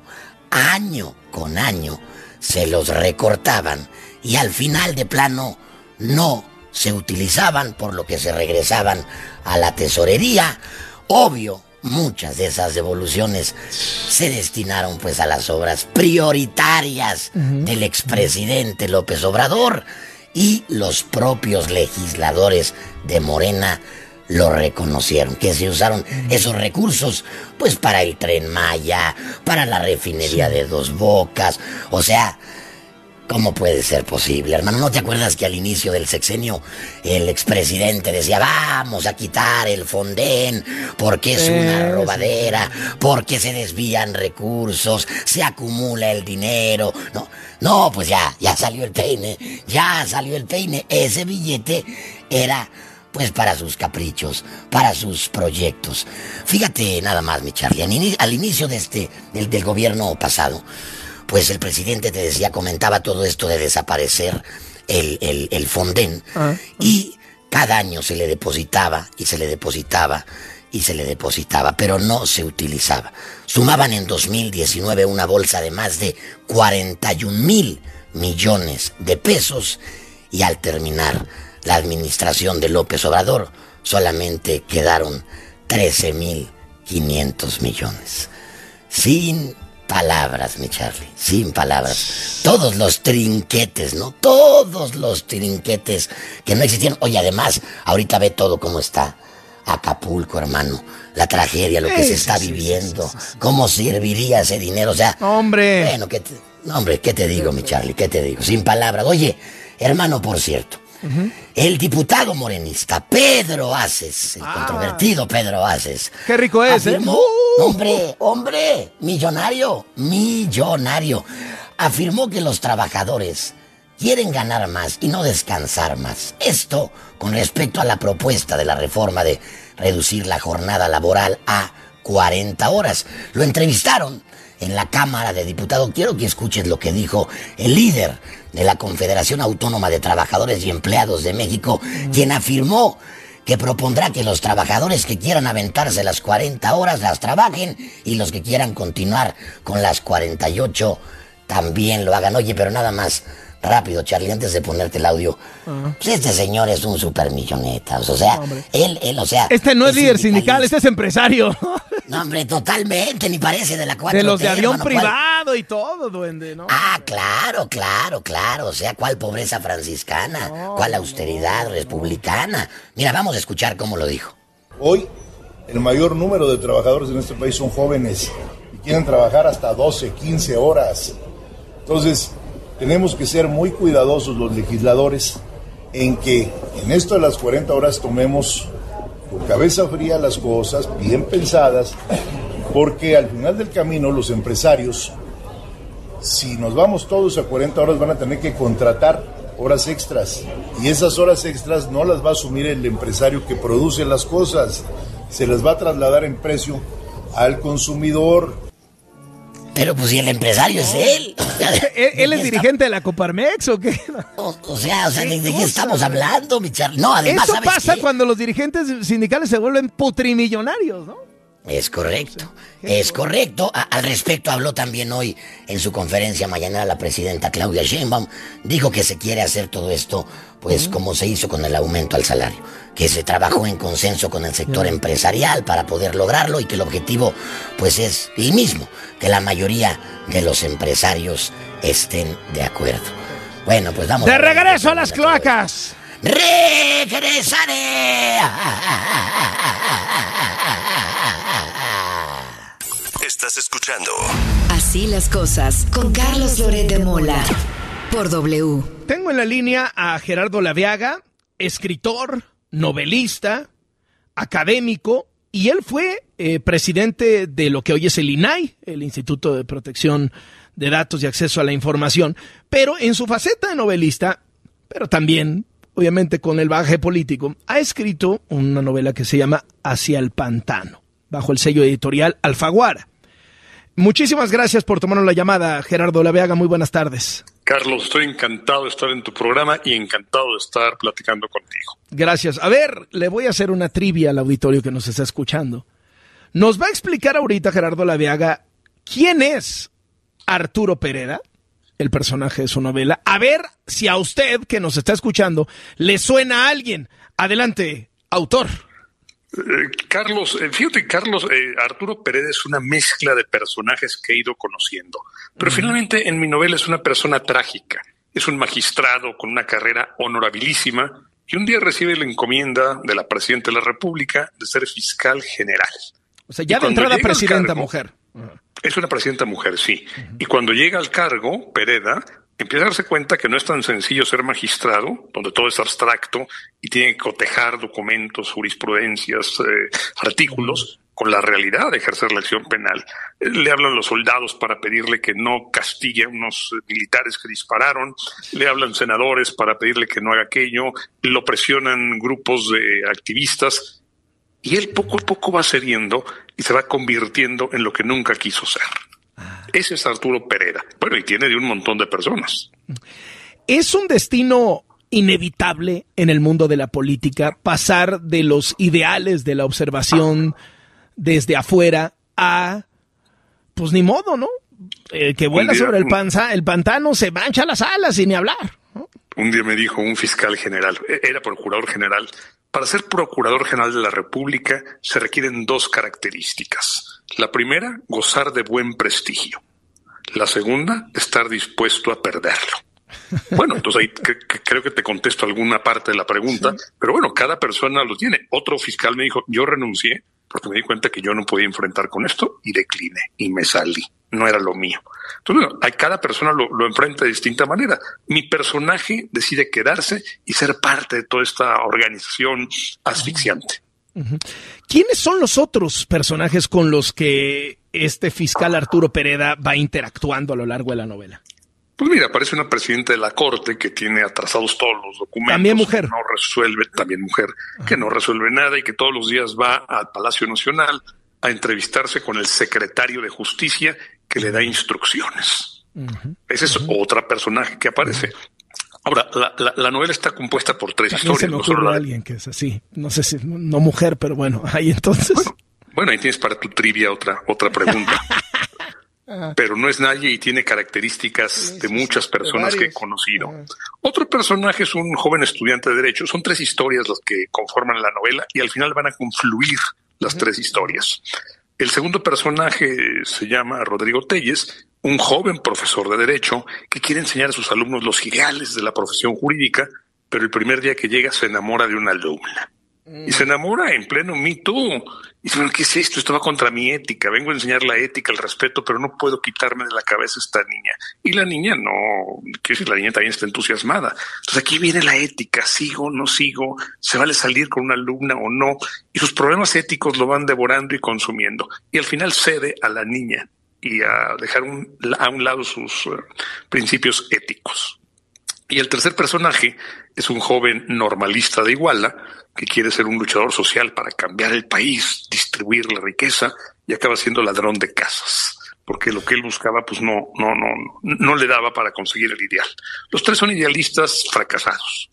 año con año se los recortaban y al final de plano no se utilizaban, por lo que se regresaban a la tesorería. Obvio, muchas de esas devoluciones se destinaron pues a las obras prioritarias uh-huh. del expresidente López Obrador, y los propios legisladores de Morena lo reconocieron, que se usaron esos recursos pues para el Tren Maya, para la refinería sí. de Dos Bocas. O sea, ¿cómo puede ser posible, hermano? ¿No te acuerdas que al inicio del sexenio el expresidente decía, vamos a quitar el Fonden porque es una robadera, porque se desvían recursos, se acumula el dinero? No, no, pues ya, ya salió el peine, ya salió el peine. Ese billete era pues para sus caprichos, para sus proyectos. Fíjate nada más, mi Charlie, al inicio de este, del, del gobierno pasado, pues el presidente, te decía, comentaba todo esto de desaparecer el, el, el Fonden, uh-huh. y cada año se le depositaba, y se le depositaba, y se le depositaba, pero no se utilizaba. Sumaban en dos mil diecinueve una bolsa de más de cuarenta y un mil millones de pesos, y al terminar la administración de López Obrador, solamente quedaron trece mil quinientos millones. Sin palabras, mi Charlie, sin palabras. Todos los trinquetes, ¿no? Todos los trinquetes que no existían. Oye, además, ahorita ve todo cómo está Acapulco, hermano. La tragedia, lo que sí, se está sí, viviendo. Sí, sí, sí. ¿Cómo serviría ese dinero? O sea, hombre. Bueno, ¿qué te, hombre, ¿qué te digo, mi Charlie? ¿Qué te digo? Sin palabras. Oye, hermano, por cierto, uh-huh. el diputado morenista Pedro Aces, el ah. controvertido Pedro Aces. Qué rico es, afirmó, ¿eh? Uh. Hombre, hombre, millonario, millonario. Afirmó que los trabajadores quieren ganar más y no descansar más. Esto con respecto a la propuesta de la reforma de reducir la jornada laboral a cuarenta horas. Lo entrevistaron en la Cámara de Diputados. Quiero que escuches lo que dijo el líder de la Confederación Autónoma de Trabajadores y Empleados de México, mm. quien afirmó que propondrá que los trabajadores que quieran aventarse las cuarenta horas las trabajen, y los que quieran continuar con las cuarenta y ocho también lo hagan. Oye, pero nada más rápido, Charlie, antes de ponerte el audio, uh-huh. pues este señor es un supermilloneta, o sea, no, él, él, o sea... Este no es, es líder sindical, este es empresario. No, hombre, totalmente, ni parece de la cuatro T. De los de avión hermano, privado ¿cuál? Y todo, duende, ¿no? Ah, claro, claro, claro, o sea, ¿cuál pobreza franciscana? No, ¿cuál austeridad no, republicana? Mira, vamos a escuchar cómo lo dijo. Hoy, el mayor número de trabajadores en este país son jóvenes y quieren trabajar hasta doce, quince horas. Entonces, tenemos que ser muy cuidadosos los legisladores en que en esto de las cuarenta horas tomemos con cabeza fría las cosas, bien pensadas, porque al final del camino los empresarios, si nos vamos todos a cuarenta horas, van a tener que contratar horas extras. Y esas horas extras no las va a asumir el empresario que produce las cosas, se las va a trasladar en precio al consumidor. Pero pues si el empresario es él. ¿Él, él es dirigente de la Coparmex o qué? O, o sea, o sea, ¿de, de qué estamos hablando, mi Charlie? No, además, Eso ¿sabes pasa qué? cuando los dirigentes sindicales se vuelven putrimillonarios, ¿no? Es correcto, es correcto. A- al respecto habló también hoy en su conferencia mañanera la presidenta Claudia Sheinbaum. Dijo que se quiere hacer todo esto, pues como se hizo con el aumento al salario, que se trabajó en consenso con el sector empresarial para poder lograrlo y que el objetivo, pues es el mismo, que la mayoría de los empresarios estén de acuerdo. Bueno, pues vamos. ¡De regreso a las cloacas! ¡Regresaré! Estás escuchando Así las cosas con Carlos Loret de Mola por W. Tengo en la línea a Gerardo Laveaga, escritor, novelista, académico, y él fue eh, presidente de lo que hoy es el I N A I, el Instituto de Protección de Datos y Acceso a la Información, pero en su faceta de novelista, pero también, obviamente, con el bagaje político, ha escrito una novela que se llama Hacia el Pantano, bajo el sello editorial Alfaguara. Muchísimas gracias por tomarnos la llamada, Gerardo Laveaga. Muy buenas tardes. Carlos, estoy encantado de estar en tu programa y encantado de estar platicando contigo. Gracias. A ver, le voy a hacer una trivia al auditorio que nos está escuchando. Nos va a explicar ahorita, Gerardo Laveaga, quién es Arturo Pereda, el personaje de su novela. A ver si a usted, que nos está escuchando, le suena a alguien. Adelante, autor. Eh, Carlos, eh, fíjate, Carlos, eh, Arturo Pereda es una mezcla de personajes que he ido conociendo, pero uh-huh. finalmente en mi novela es una persona trágica, es un magistrado con una carrera honorabilísima y un día recibe la encomienda de la Presidenta de la República de ser fiscal general. O sea, ya de entrada presidenta cargo, mujer. Uh-huh. Es una presidenta mujer, sí. Uh-huh. Y cuando llega al cargo, Pereda empieza a darse cuenta que no es tan sencillo ser magistrado, donde todo es abstracto y tiene que cotejar documentos, jurisprudencias, eh, artículos, con la realidad de ejercer la acción penal. Eh, le hablan los soldados para pedirle que no castigue a unos militares que dispararon, le hablan senadores para pedirle que no haga aquello, lo presionan grupos de activistas, y él poco a poco va cediendo y se va convirtiendo en lo que nunca quiso ser. Ese es Arturo Pereda. Bueno, y tiene de un montón de personas. ¿Es un destino inevitable en el mundo de la política pasar de los ideales de la observación desde afuera a, pues ni modo, ¿no? El que vuela día, sobre el, panza, el pantano se mancha las alas y ni hablar, ¿no? Un día me dijo un fiscal general, era procurador general, para ser procurador general de la República se requieren dos características. La primera, gozar de buen prestigio. La segunda, estar dispuesto a perderlo. Bueno, entonces ahí que, que creo que te contesto alguna parte de la pregunta, sí. Pero bueno, cada persona lo tiene. Otro fiscal me dijo, yo renuncié porque me di cuenta que yo no podía enfrentar con esto y decliné y me salí. No era lo mío. Entonces, bueno, hay, cada persona lo, lo enfrenta de distinta manera. Mi personaje decide quedarse y ser parte de toda esta organización asfixiante. Uh-huh. ¿Quiénes son los otros personajes con los que este fiscal Arturo Pereda va interactuando a lo largo de la novela? Pues mira, aparece una presidenta de la Corte que tiene atrasados todos los documentos. También mujer. Que no resuelve, también mujer, uh-huh. que no resuelve nada y que todos los días va al Palacio Nacional a entrevistarse con el secretario de Justicia que le da instrucciones. Uh-huh. Ese es uh-huh. otra personaje que aparece. Uh-huh. Ahora, la, la, la novela está compuesta por tres También historias. Se me ocurre no alguien que es así, no sé si, no mujer, pero bueno, ahí entonces. Bueno, bueno ahí tienes para tu trivia otra, otra pregunta. Pero no es nadie y tiene características sí, de muchas personas de que he conocido. Uh-huh. Otro personaje es un joven estudiante de Derecho. Son tres historias las que conforman la novela y al final van a confluir las uh-huh. tres historias. El segundo personaje se llama Rodrigo Telles, un joven profesor de Derecho que quiere enseñar a sus alumnos los ideales de la profesión jurídica, pero el primer día que llega se enamora de una alumna. Mm. Y se enamora en pleno Me Too. Y dice, bueno, ¿qué es esto? Esto va contra mi ética. Vengo a enseñar la ética, el respeto, pero no puedo quitarme de la cabeza esta niña. Y la niña no, quiero decir, la niña también está entusiasmada. Entonces aquí viene la ética, sigo, no sigo, se vale salir con una alumna o no. Y sus problemas éticos lo van devorando y consumiendo. Y al final cede a la niña y a dejar un, a un lado sus uh, principios éticos. Y el tercer personaje es un joven normalista de Iguala que quiere ser un luchador social para cambiar el país, distribuir la riqueza y acaba siendo ladrón de casas, porque lo que él buscaba pues no, no, no, no le daba para conseguir el ideal. Los tres son idealistas fracasados.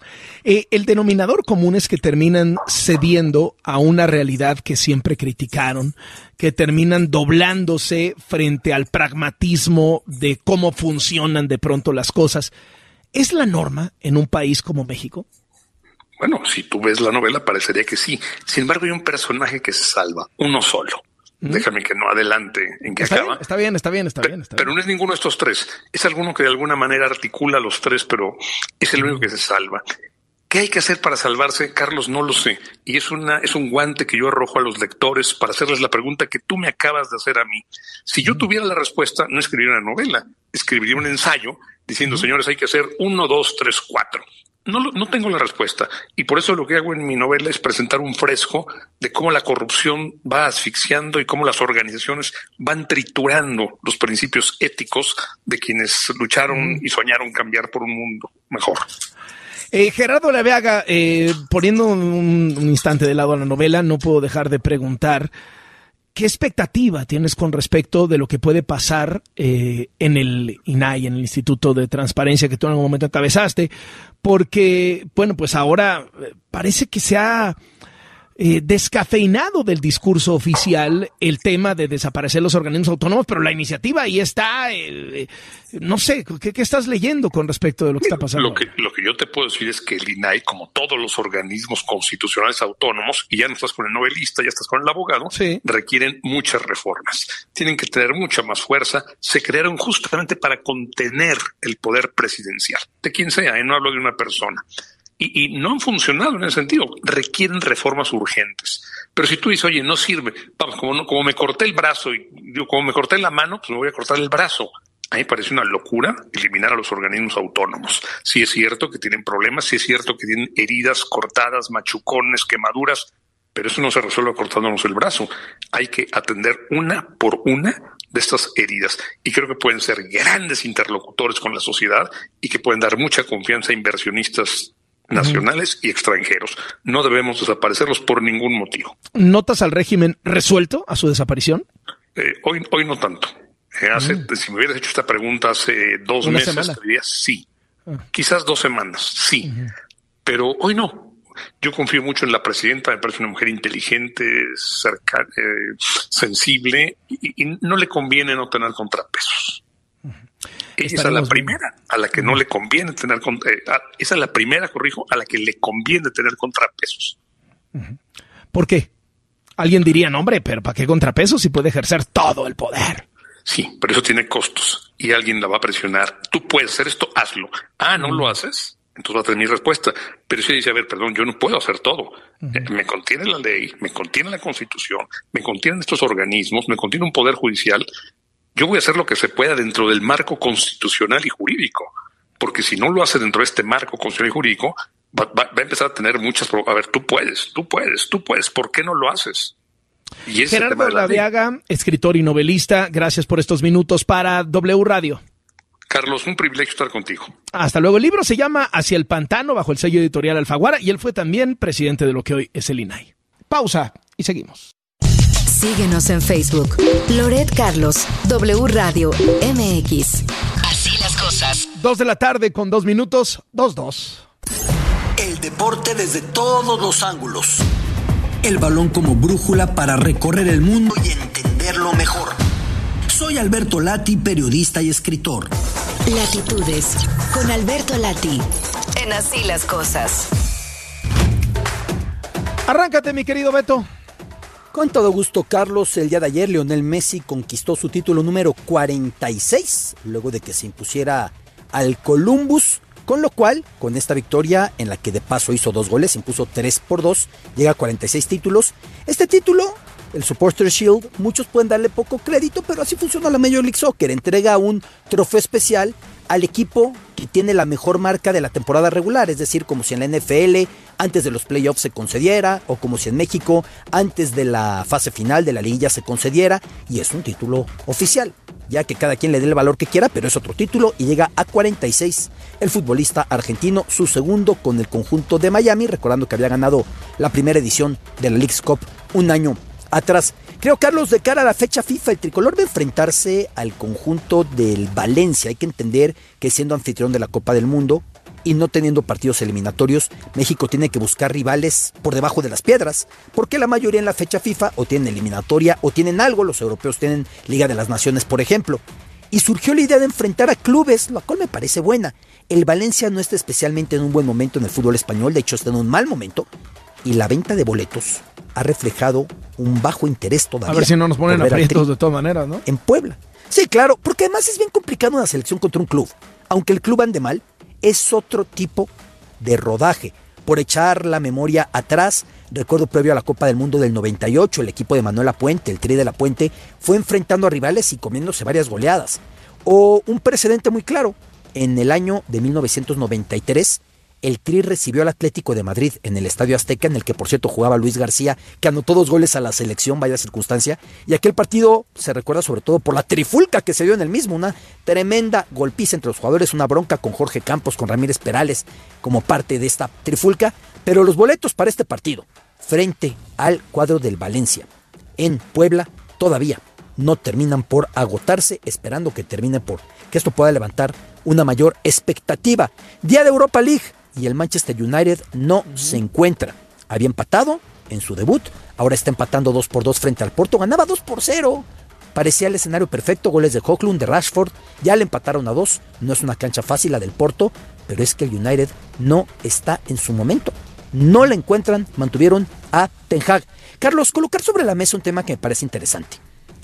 Eh, el denominador común es que terminan cediendo a una realidad que siempre criticaron, que terminan doblándose frente al pragmatismo de cómo funcionan de pronto las cosas. ¿Es la norma en un país como México? Bueno, si tú ves la novela parecería que sí. Sin embargo, hay un personaje que se salva, uno solo. ¿Mm? Déjame que no adelante en que está acaba. Bien, está bien, está bien, está bien. Está pero bien. no es ninguno de estos tres. Es alguno que de alguna manera articula a los tres, pero es el único que se salva. ¿Qué hay que hacer para salvarse, Carlos? No lo sé. Y es una es un guante que yo arrojo a los lectores para hacerles la pregunta que tú me acabas de hacer a mí. Si yo tuviera la respuesta, no escribiría una novela, escribiría un ensayo diciendo, señores, hay que hacer uno, dos, tres, cuatro. No, no tengo la respuesta. Y por eso lo que hago en mi novela es presentar un fresco de cómo la corrupción va asfixiando y cómo las organizaciones van triturando los principios éticos de quienes lucharon y soñaron cambiar por un mundo mejor. Eh, Gerardo Laveaga, eh, poniendo un, un instante de lado a la novela, no puedo dejar de preguntar, ¿qué expectativa tienes con respecto de lo que puede pasar eh, en el I N A I, en el Instituto de Transparencia que tú en algún momento encabezaste? Porque, bueno, pues ahora parece que se ha eh, descafeinado del discurso oficial el tema de desaparecer los organismos autónomos, pero la iniciativa ahí está, eh, eh, no sé, ¿qué, ¿qué estás leyendo con respecto de lo que está pasando? Lo que, lo que yo te puedo decir es que el I N A I, como todos los organismos constitucionales autónomos, y ya no estás con el novelista, ya estás con el abogado, sí, requieren muchas reformas. Tienen que tener mucha más fuerza. Se crearon justamente para contener el poder presidencial, de quien sea, ¿eh? No hablo de una persona. Y, y no han funcionado en ese sentido, requieren reformas urgentes. Pero si tú dices, oye, no sirve, vamos, como, no, como me corté el brazo y digo, como me corté la mano, pues me voy a cortar el brazo. A mí me parece una locura eliminar a los organismos autónomos. Sí es cierto que tienen problemas, sí es cierto que tienen heridas cortadas, machucones, quemaduras, pero eso no se resuelve cortándonos el brazo. Hay que atender una por una de estas heridas y creo que pueden ser grandes interlocutores con la sociedad y que pueden dar mucha confianza a inversionistas nacionales y extranjeros. No debemos desaparecerlos por ningún motivo. ¿Notas al régimen resuelto a su desaparición? Eh, hoy, hoy no tanto. Eh, hace, mm. Si me hubieras hecho esta pregunta hace dos Una meses, semana. te diría sí. Ah. Quizás dos semanas, sí. Uh-huh. Pero hoy no. Yo confío mucho en la presidenta, me parece una mujer inteligente, cerca, eh, sensible, y, y no le conviene no tener contrapesos. Esa es la primera a la que no le conviene tener, eh, esa es la primera, corrijo, a la que le conviene tener contrapesos. ¿Por qué? Alguien diría, no hombre, pero ¿para qué contrapesos si puede ejercer todo el poder? Sí, pero eso tiene costos y alguien la va a presionar. Tú puedes hacer esto, hazlo. Ah, ¿no mm. lo haces? Entonces va a tener mi respuesta. Pero si dice, a ver, perdón, yo no puedo hacer todo. Uh-huh. Eh, me contiene la ley, me contiene la Constitución, me contienen estos organismos, me contiene un poder judicial. Yo voy a hacer lo que se pueda dentro del marco constitucional y jurídico, porque si no lo hace dentro de este marco constitucional y jurídico, va, va, va a empezar a tener muchas... A ver, tú puedes, tú puedes, tú puedes, ¿por qué no lo haces? Y Gerardo Laveaga, escritor y novelista, gracias por estos minutos para W Radio. Carlos, un privilegio estar contigo. Hasta luego. El libro se llama Hacia el Pantano, bajo el sello editorial Alfaguara, y él fue también presidente de lo que hoy es el I N A I. Pausa y seguimos. Síguenos en Facebook. Loret Carlos, W Radio M X. Así las cosas. Dos de la tarde con dos minutos, dos, dos. El deporte desde todos los ángulos. El balón como brújula para recorrer el mundo y entenderlo mejor. Soy Alberto Lati, periodista y escritor. Latitudes, con Alberto Lati, en Así las Cosas. Arráncate, mi querido Beto. Con todo gusto, Carlos. El día de ayer, Lionel Messi conquistó su título número cuarenta y seis, luego de que se impusiera al Columbus, con lo cual, con esta victoria, en la que de paso hizo dos goles, impuso tres por dos, llega a cuarenta y seis títulos. Este título, el Supporters Shield, muchos pueden darle poco crédito, pero así funciona la Major League Soccer. Entrega un trofeo especial al equipo que tiene la mejor marca de la temporada regular, es decir, como si en la N F L antes de los playoffs se concediera, o como si en México antes de la fase final de la liguilla se concediera, y es un título oficial. ya que cada quien le dé el valor que quiera, pero es otro título y llega a cuarenta y seis el futbolista argentino, su segundo con el conjunto de Miami, recordando que había ganado la primera edición de la Leagues Cup un año atrás. Creo, Carlos, de cara a la fecha FIFA, el tricolor de enfrentarse al conjunto del Valencia. Hay que entender que siendo anfitrión de la Copa del Mundo y no teniendo partidos eliminatorios, México tiene que buscar rivales por debajo de las piedras, porque la mayoría en la fecha FIFA o tienen eliminatoria o tienen algo. Los europeos tienen Liga de las Naciones, por ejemplo. Y surgió la idea de enfrentar a clubes, la cual me parece buena. El Valencia no está especialmente en un buen momento en el fútbol español, de hecho está en un mal momento, y la venta de boletos ha reflejado un bajo interés todavía. A ver si no nos ponen aprietos de todas maneras, ¿no? En Puebla. Sí, claro, porque además es bien complicado una selección contra un club. Aunque el club ande mal, es otro tipo de rodaje. Por echar la memoria atrás, recuerdo previo a la Copa del Mundo del noventa y ocho, el equipo de Manuel Lapuente, el Tri de Lapuente, fue enfrentando a rivales y comiéndose varias goleadas. O un precedente muy claro, en el año de mil novecientos noventa y tres, el Tri recibió al Atlético de Madrid en el Estadio Azteca, en el que por cierto jugaba Luis García, que anotó dos goles a la selección, vaya circunstancia, y aquel partido se recuerda sobre todo por la trifulca que se dio en el mismo, una tremenda golpiza entre los jugadores, una bronca con Jorge Campos, con Ramírez Perales, como parte de esta trifulca, pero los boletos para este partido, frente al cuadro del Valencia, en Puebla, todavía no terminan por agotarse, esperando que termine por que esto pueda levantar una mayor expectativa. Día de Europa League, y el Manchester United no se encuentra. Había empatado en su debut, ahora está empatando dos por dos frente al Porto, ganaba dos por cero. Parecía el escenario perfecto, goles de Højlund, de Rashford, ya le empataron a dos, no es una cancha fácil la del Porto, pero es que el United no está en su momento. No la encuentran, mantuvieron a Ten Hag. Carlos, colocar sobre la mesa un tema que me parece interesante.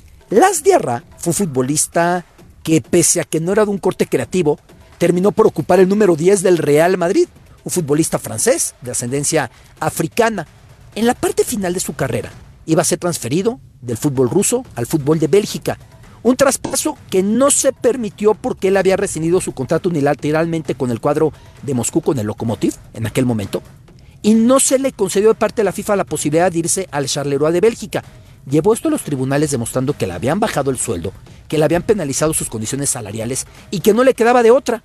Las Diarra fue un futbolista que, pese a que no era de un corte creativo, terminó por ocupar el número diez del Real Madrid, un futbolista francés de ascendencia africana. En la parte final de su carrera iba a ser transferido del fútbol ruso al fútbol de Bélgica, un traspaso que no se permitió porque él había rescindido su contrato unilateralmente con el cuadro de Moscú, con el Lokomotiv en aquel momento, y no se le concedió de parte de la FIFA la posibilidad de irse al Charleroi de Bélgica. Llevó esto a los tribunales demostrando que le habían bajado el sueldo, que le habían penalizado sus condiciones salariales y que no le quedaba de otra.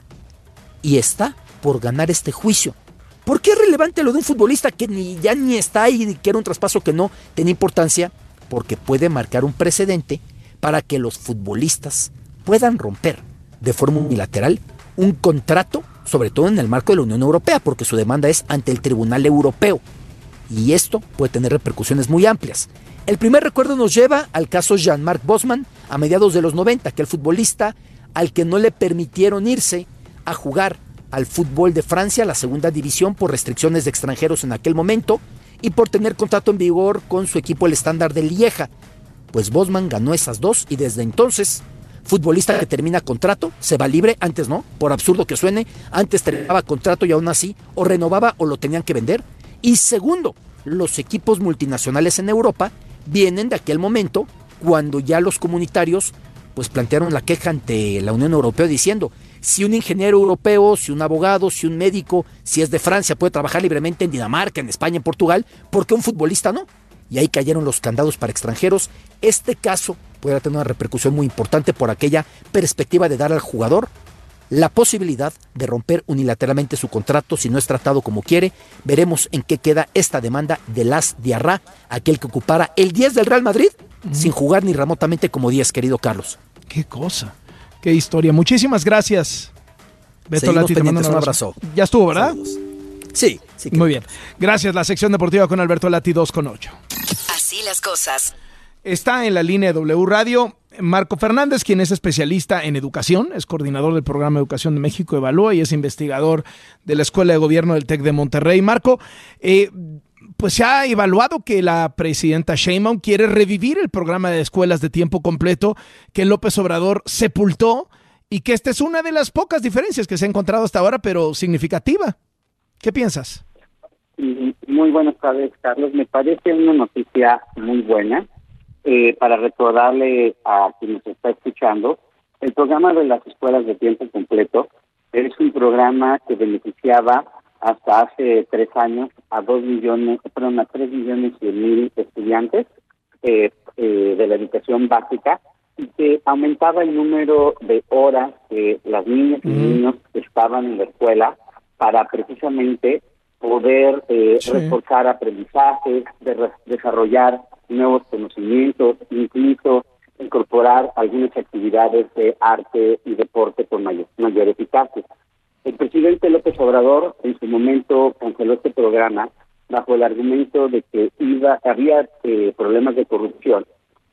Y está por ganar este juicio. ¿Por qué es relevante lo de un futbolista que ni ya ni está ahí y que era un traspaso que no tenía importancia? Porque puede marcar un precedente para que los futbolistas puedan romper de forma unilateral un contrato, sobre todo en el marco de la Unión Europea, porque su demanda es ante el Tribunal Europeo. Y esto puede tener repercusiones muy amplias. El primer recuerdo nos lleva al caso Jean-Marc Bosman a mediados de los noventa, que el futbolista al que no le permitieron irse a jugar al fútbol de Francia, la segunda división, por restricciones de extranjeros en aquel momento y por tener contrato en vigor con su equipo el Estándar de Lieja. Pues Bosman ganó esas dos y desde entonces, futbolista que termina contrato, se va libre, antes no, por absurdo que suene, antes terminaba contrato y aún así o renovaba o lo tenían que vender. Y segundo, los equipos multinacionales en Europa vienen de aquel momento cuando ya los comunitarios pues plantearon la queja ante la Unión Europea diciendo: si un ingeniero europeo, si un abogado, si un médico, si es de Francia, puede trabajar libremente en Dinamarca, en España, en Portugal, ¿por qué un futbolista no? Y ahí cayeron los candados para extranjeros. Este caso puede tener una repercusión muy importante por aquella perspectiva de dar al jugador la posibilidad de romper unilateralmente su contrato si no es tratado como quiere. Veremos en qué queda esta demanda de Las Diarra, aquel que ocupara el diez del Real Madrid, mm. sin jugar ni remotamente como diez, querido Carlos. Qué cosa, qué historia. Muchísimas gracias, Beto Lati, te mando un abrazo. Ya estuvo, ¿verdad? Saludos. Sí, sí. Muy bien. Gracias, la sección deportiva con Alberto Lati, dos con ocho. Así las cosas. Está en la línea de W Radio Marco Fernández, quien es especialista en educación, es coordinador del programa Educación de México Evalúa y es investigador de la Escuela de Gobierno del TEC de Monterrey. Marco, eh, pues se ha evaluado que la presidenta Sheinbaum quiere revivir el programa de escuelas de tiempo completo que López Obrador sepultó y que esta es una de las pocas diferencias que se ha encontrado hasta ahora, pero significativa. ¿Qué piensas? Muy buenas tardes, Carlos. Me parece una noticia muy buena. Eh, para recordarle a quien nos está escuchando, el programa de las escuelas de tiempo completo es un programa que beneficiaba hasta hace tres años a dos millones, perdón, a tres millones y mil estudiantes eh, eh, de la educación básica y que aumentaba el número de horas que las niñas y mm. niños estaban en la escuela para precisamente poder eh, sí. reforzar aprendizajes, de re- desarrollar nuevos conocimientos, incluso incorporar algunas actividades de arte y deporte con mayor, mayor eficacia. El presidente López Obrador en su momento canceló este programa bajo el argumento de que iba había eh, problemas de corrupción,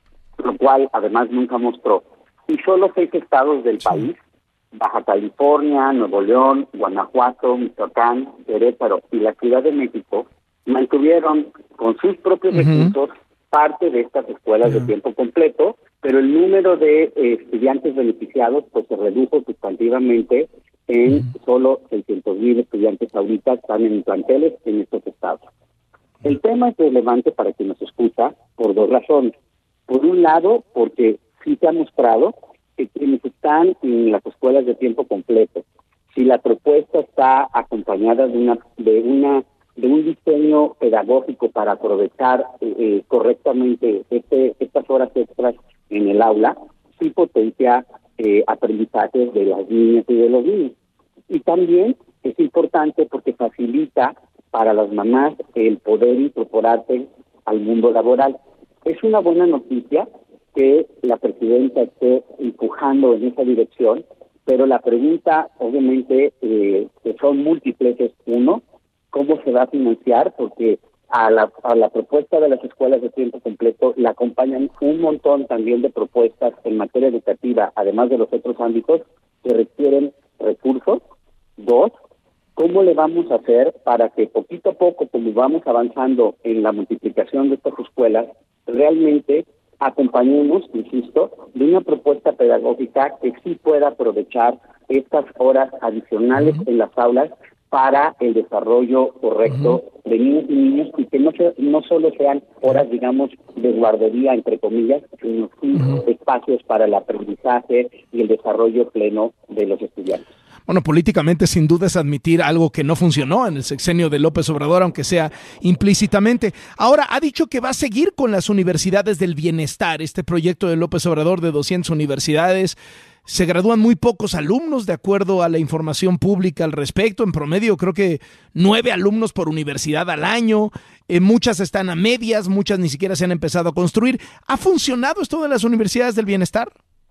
lo cual además nunca mostró. Y solo seis estados del sí. país, Baja California, Nuevo León, Guanajuato, Michoacán, Querétaro y la Ciudad de México, mantuvieron con sus propios uh-huh. recursos parte de estas escuelas uh-huh. de tiempo completo, pero el número de eh, estudiantes beneficiados pues se redujo sustantivamente en uh-huh. solo seiscientos mil estudiantes ahorita están en planteles en estos estados. El tema es relevante para quien nos escucha por dos razones. Por un lado, porque sí se ha mostrado que quienes están en las escuelas de tiempo completo, si la propuesta está acompañada de una de una de un diseño pedagógico para aprovechar eh, correctamente este, estas horas extras en el aula, sí potencia eh, aprendizajes de las niñas y de los niños. Y también es importante porque facilita para las mamás el poder incorporarse al mundo laboral. Es una buena noticia que la presidenta esté empujando en esa dirección, pero la pregunta, obviamente, eh, que son múltiples, es uno, ¿cómo se va a financiar? Porque a la, a la propuesta de las escuelas de tiempo completo la acompañan un montón también de propuestas en materia educativa, además de los otros ámbitos que requieren recursos. Dos, ¿cómo le vamos a hacer para que poquito a poco, como vamos avanzando en la multiplicación de estas escuelas, realmente acompañemos, insisto, de una propuesta pedagógica que sí pueda aprovechar estas horas adicionales uh-huh. en las aulas para el desarrollo correcto uh-huh. de niños y niños y que no se, no solo sean horas, digamos, de guardería, entre comillas, sino sí uh-huh. espacios para el aprendizaje y el desarrollo pleno de los estudiantes. Bueno, políticamente sin duda es admitir algo que no funcionó en el sexenio de López Obrador, aunque sea implícitamente. Ahora, ha dicho que va a seguir con las universidades del bienestar, este proyecto de López Obrador de doscientas universidades. Se gradúan muy pocos alumnos, de acuerdo a la información pública al respecto. En promedio, creo que nueve alumnos por universidad al año. Eh, muchas están a medias, muchas ni siquiera se han empezado a construir. ¿Ha funcionado esto de las universidades del bienestar?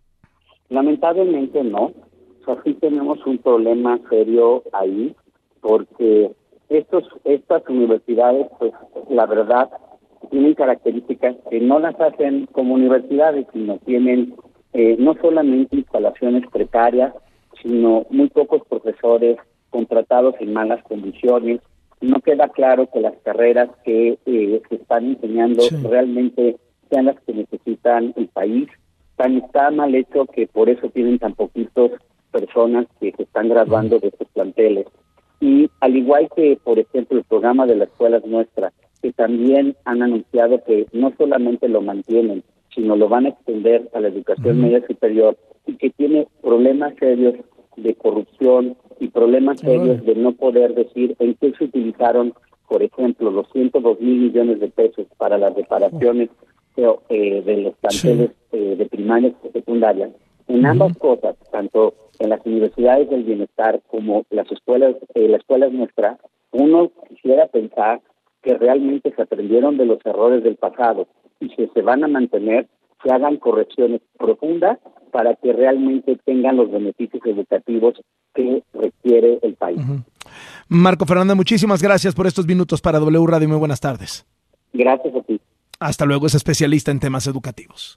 Lamentablemente no. O sea, sí tenemos un problema serio ahí, porque estos estas universidades, pues, la verdad, tienen características que no las hacen como universidades, sino tienen eh, no solamente instalaciones precarias, sino muy pocos profesores contratados en malas condiciones. No queda claro que las carreras que eh, se están enseñando sí. realmente sean las que necesitan el país. Tan está mal hecho que por eso tienen tan poquitos personas que se están graduando de estos planteles. Y al igual que, por ejemplo, el programa de las escuelas nuestras, que también han anunciado que no solamente lo mantienen, sino lo van a extender a la educación uh-huh. media superior, y que tiene problemas serios de corrupción y problemas serios uh-huh. de no poder decir en qué se utilizaron, por ejemplo, los ciento dos mil millones de pesos para las reparaciones uh-huh. eh, de los planteles sí. eh, de primarias y secundarias. En ambas uh-huh. cosas, tanto en las universidades del bienestar como las escuelas, eh, la escuela nuestra, uno quisiera pensar que realmente se aprendieron de los errores del pasado y si se van a mantener, se hagan correcciones profundas para que realmente tengan los beneficios educativos que requiere el país. Uh-huh. Marco Fernández, muchísimas gracias por estos minutos para W Radio. Muy buenas tardes. Gracias a ti. Hasta luego, es especialista en temas educativos.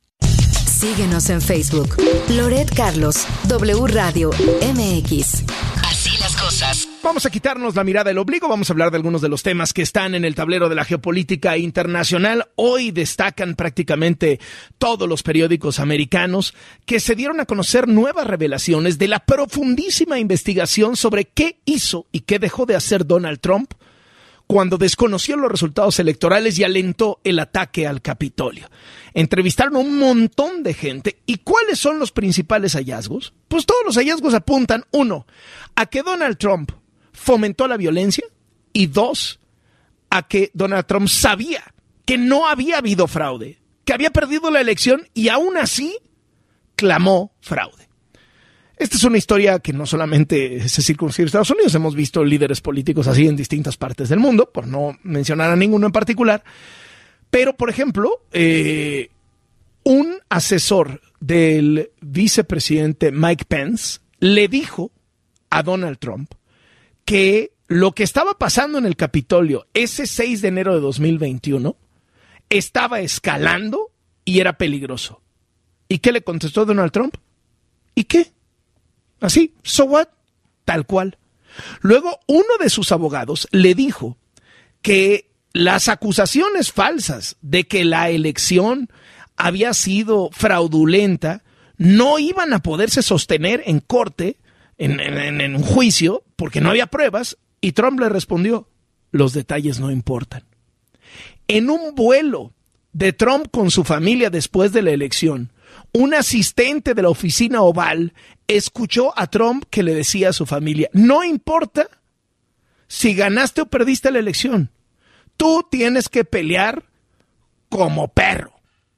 Síguenos en Facebook. Loret Carlos, W Radio M X. Así las cosas. Vamos a quitarnos la mirada del obligo, vamos a hablar de algunos de los temas que están en el tablero de la geopolítica internacional. Hoy destacan prácticamente todos los periódicos americanos que se dieron a conocer nuevas revelaciones de la profundísima investigación sobre qué hizo y qué dejó de hacer Donald Trump cuando desconoció los resultados electorales y alentó el ataque al Capitolio. Entrevistaron a un montón de gente. ¿Y cuáles son los principales hallazgos? Pues todos los hallazgos apuntan, uno, a que Donald Trump fomentó la violencia, y dos, a que Donald Trump sabía que no había habido fraude, que había perdido la elección y aún así clamó fraude. Esta es una historia que no solamente se circunscribe a Estados Unidos, hemos visto líderes políticos así en distintas partes del mundo, por no mencionar a ninguno en particular. Pero, por ejemplo, eh, un asesor del vicepresidente Mike Pence le dijo a Donald Trump que lo que estaba pasando en el Capitolio ese seis de enero de dos mil veintiuno estaba escalando y era peligroso. ¿Y qué le contestó Donald Trump? ¿Y qué? Así, so what? Tal cual. Luego, uno de sus abogados le dijo que las acusaciones falsas de que la elección había sido fraudulenta no iban a poderse sostener en corte, en, en, en un juicio, porque no había pruebas, y Trump le respondió, los detalles no importan. En un vuelo de Trump con su familia después de la elección, un asistente de la oficina Oval escuchó a Trump que le decía a su familia, no importa si ganaste o perdiste la elección, tú tienes que pelear como perro.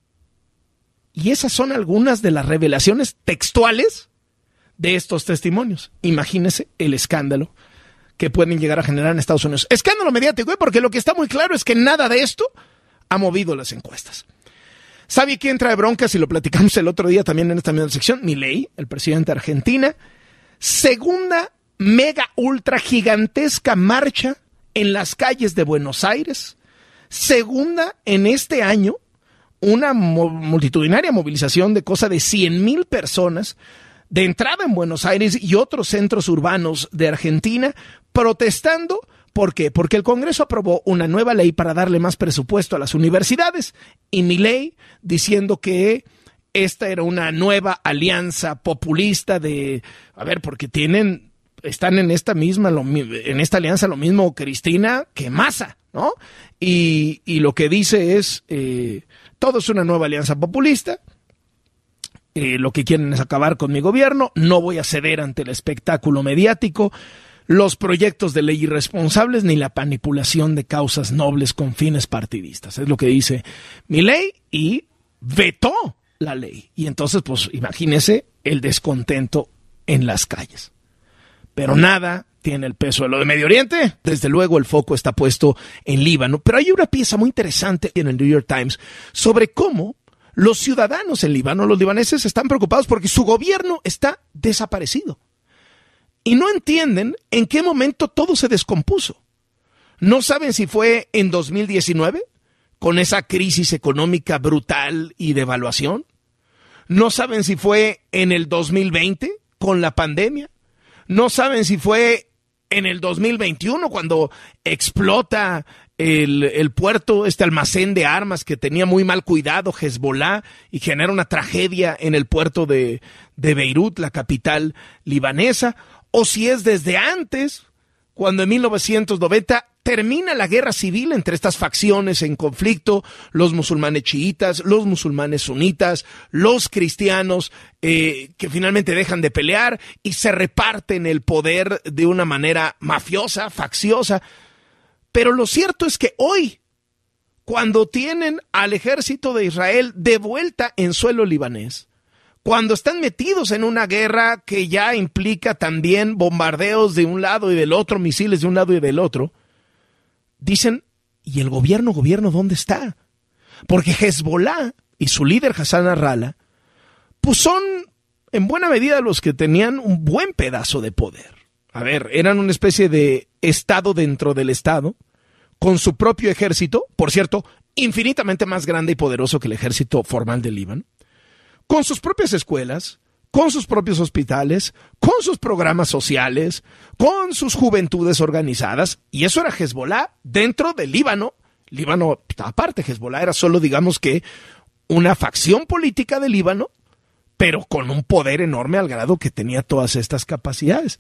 Y esas son algunas de las revelaciones textuales de estos testimonios. Imagínese el escándalo que pueden llegar a generar en Estados Unidos. Escándalo mediático, ¿eh? Porque lo que está muy claro es que nada de esto ha movido las encuestas. ¿Sabe quién trae broncas? Y lo platicamos el otro día también en esta misma sección. Milei, el presidente de Argentina. Segunda mega ultra gigantesca marcha en las calles de Buenos Aires. Segunda en este año, una mo- multitudinaria movilización de cosa de cien mil personas de entrada en Buenos Aires y otros centros urbanos de Argentina protestando. ¿Por qué? Porque el Congreso aprobó una nueva ley para darle más presupuesto a las universidades y Milei diciendo que esta era una nueva alianza populista de, a ver, porque tienen, están en esta misma, lo, en esta alianza lo mismo Cristina que Massa, ¿no? Y, y lo que dice es, eh, todo es una nueva alianza populista. Eh, lo que quieren es acabar con mi gobierno, no voy a ceder ante el espectáculo mediático, los proyectos de ley irresponsables ni la manipulación de causas nobles con fines partidistas. Es lo que dice Milei y vetó la ley. Y entonces, pues, imagínese el descontento en las calles. Pero nada tiene el peso de lo de Medio Oriente. Desde luego el foco está puesto en Líbano. Pero hay una pieza muy interesante en el New York Times sobre cómo los ciudadanos en Líbano, los libaneses, están preocupados porque su gobierno está desaparecido. Y no entienden en qué momento todo se descompuso. No saben si fue en dos mil diecinueve, con esa crisis económica brutal y devaluación. No saben si fue en el dos mil veinte, con la pandemia. No saben si fue en el dos mil veintiuno, cuando explota el, el puerto, este almacén de armas que tenía muy mal cuidado Hezbollah y genera una tragedia en el puerto de, de Beirut, la capital libanesa. O si es desde antes, cuando en mil novecientos noventa termina la guerra civil entre estas facciones en conflicto, los musulmanes chiitas, los musulmanes sunitas, los cristianos, eh, que finalmente dejan de pelear y se reparten el poder de una manera mafiosa, facciosa. Pero lo cierto es que hoy, cuando tienen al ejército de Israel de vuelta en suelo libanés, cuando están metidos en una guerra que ya implica también bombardeos de un lado y del otro, misiles de un lado y del otro, dicen, ¿y el gobierno, gobierno, dónde está? Porque Hezbollah y su líder Hassan Nasrallah, pues son en buena medida los que tenían un buen pedazo de poder. A ver, eran una especie de estado dentro del estado, con su propio ejército, por cierto, infinitamente más grande y poderoso que el ejército formal del Líbano, con sus propias escuelas, con sus propios hospitales, con sus programas sociales, con sus juventudes organizadas, y eso era Hezbollah dentro del Líbano. Líbano, aparte, Hezbollah era solo, digamos que, una facción política del Líbano, pero con un poder enorme al grado que tenía todas estas capacidades.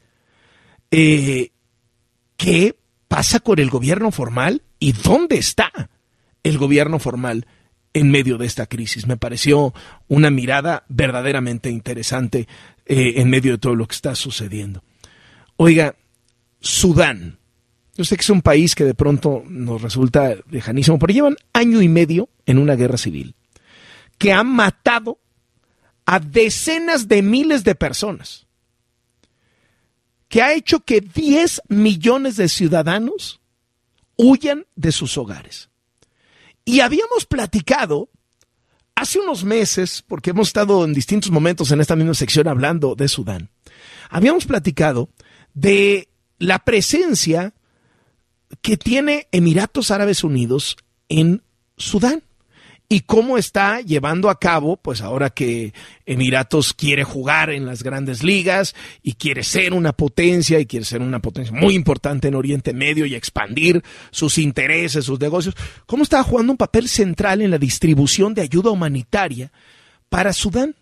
Eh, ¿Qué pasa con el gobierno formal y dónde está el gobierno formal en medio de esta crisis? Me pareció una mirada verdaderamente interesante eh, en medio de todo lo que está sucediendo. Oiga, Sudán. Yo sé que es un país que de pronto nos resulta lejanísimo, pero llevan año y medio en una guerra civil. que ha matado a decenas de miles de personas, que ha hecho que diez millones de ciudadanos huyan de sus hogares. Y habíamos platicado hace unos meses, porque hemos estado en distintos momentos en esta misma sección hablando de Sudán, habíamos platicado de la presencia que tiene Emiratos Árabes Unidos en Sudán y cómo está llevando a cabo, pues ahora que Emiratos quiere jugar en las grandes ligas y quiere ser una potencia y quiere ser una potencia muy importante en Oriente Medio y expandir sus intereses, sus negocios, cómo está jugando un papel central en la distribución de ayuda humanitaria para Sudán.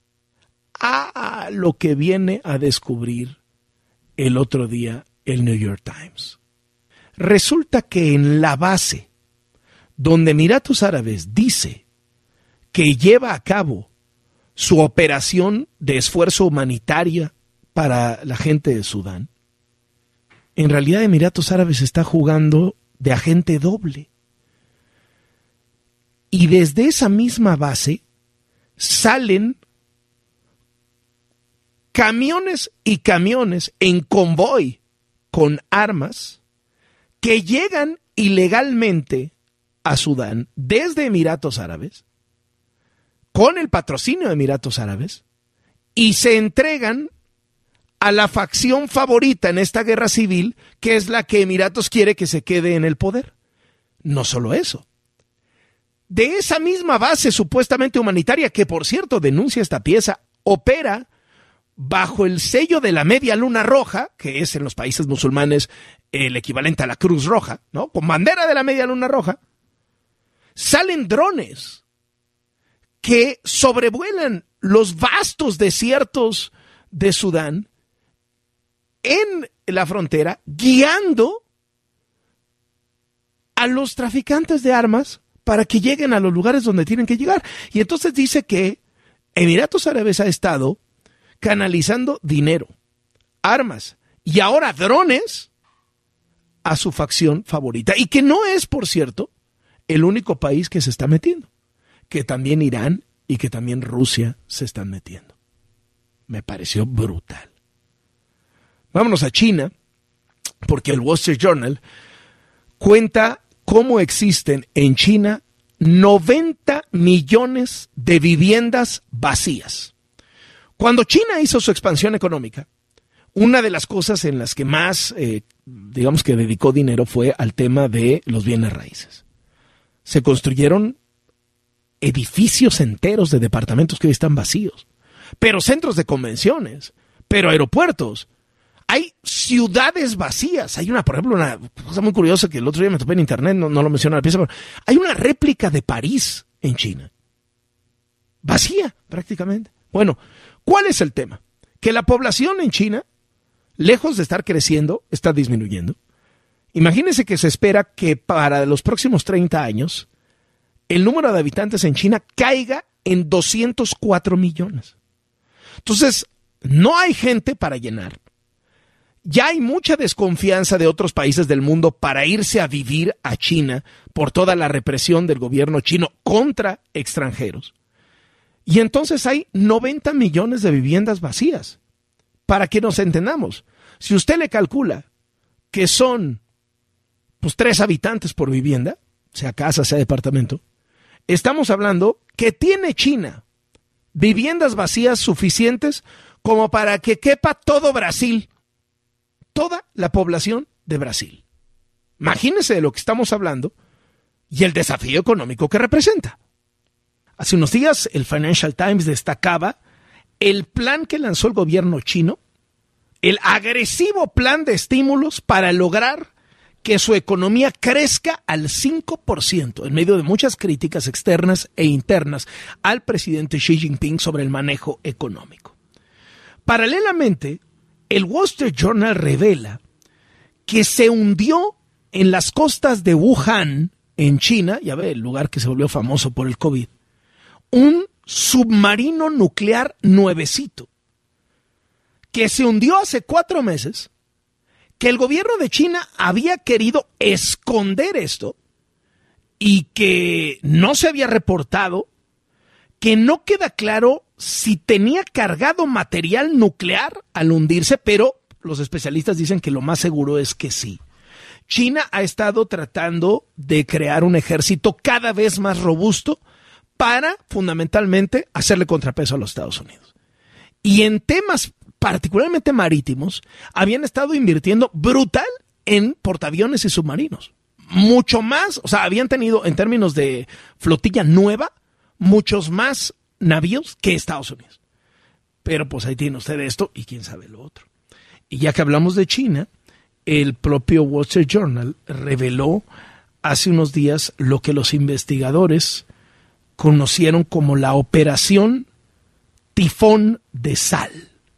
A lo que viene a descubrir el otro día el New York Times. Resulta que en la base donde Emiratos Árabes dice que lleva a cabo su operación de esfuerzo humanitaria para la gente de Sudán, en realidad Emiratos Árabes está jugando de agente doble. Y desde esa misma base salen camiones y camiones en convoy con armas que llegan ilegalmente a Sudán desde Emiratos Árabes, con el patrocinio de Emiratos Árabes, y se entregan a la facción favorita en esta guerra civil, que es la que Emiratos quiere que se quede en el poder. No solo eso. De esa misma base supuestamente humanitaria, que por cierto denuncia esta pieza, opera bajo el sello de la Media Luna Roja, que es en los países musulmanes el equivalente a la Cruz Roja, ¿no? Con bandera de la Media Luna Roja, salen drones que sobrevuelan los vastos desiertos de Sudán en la frontera, guiando a los traficantes de armas para que lleguen a los lugares donde tienen que llegar. Y entonces dice que Emiratos Árabes ha estado canalizando dinero, armas y ahora drones a su facción favorita. Y que no es, por cierto, el único país que se está metiendo, que también Irán y que también Rusia se están metiendo. Me pareció brutal. Vámonos a China, porque el Wall Street Journal cuenta cómo existen en China noventa millones de viviendas vacías. Cuando China hizo su expansión económica, una de las cosas en las que más, eh, digamos que dedicó dinero fue al tema de los bienes raíces. Se construyeron edificios enteros de departamentos que hoy están vacíos, pero centros de convenciones, pero aeropuertos. Hay ciudades vacías. Hay una, por ejemplo, una cosa muy curiosa que el otro día me topé en internet, no, no lo menciono en la pieza, pero hay una réplica de París en China. Vacía, prácticamente. Bueno, ¿cuál es el tema? Que la población en China, lejos de estar creciendo, está disminuyendo. Imagínense que se espera que para los próximos treinta años el número de habitantes en China caiga en doscientos cuatro millones. Entonces, no hay gente para llenar. Ya hay mucha desconfianza de otros países del mundo para irse a vivir a China por toda la represión del gobierno chino contra extranjeros. Y entonces hay noventa millones de viviendas vacías. Para que nos entendamos, si usted le calcula que son pues tres habitantes por vivienda, sea casa, sea departamento, estamos hablando que tiene China viviendas vacías suficientes como para que quepa todo Brasil, toda la población de Brasil. Imagínese de lo que estamos hablando y el desafío económico que representa. Hace unos días el Financial Times destacaba el plan que lanzó el gobierno chino, el agresivo plan de estímulos para lograr que su economía crezca al cinco por ciento, en medio de muchas críticas externas e internas al presidente Xi Jinping sobre el manejo económico. Paralelamente, el Wall Street Journal revela que se hundió en las costas de Wuhan, en China, ya ve, el lugar que se volvió famoso por el COVID, un submarino nuclear nuevecito, que se hundió hace cuatro meses, que el gobierno de China había querido esconder esto y que no se había reportado, que no queda claro si tenía cargado material nuclear al hundirse, pero los especialistas dicen que lo más seguro es que sí. China ha estado tratando de crear un ejército cada vez más robusto para, fundamentalmente, hacerle contrapeso a los Estados Unidos. Y en temas particularmente marítimos, habían estado invirtiendo brutal en portaaviones y submarinos. Mucho más, o sea, habían tenido, en términos de flotilla nueva, muchos más navíos que Estados Unidos. Pero pues ahí tiene usted esto y quién sabe lo otro. Y ya que hablamos de China, el propio Wall Street Journal reveló hace unos días lo que los investigadores conocieron como la Operación Tifón de Sal.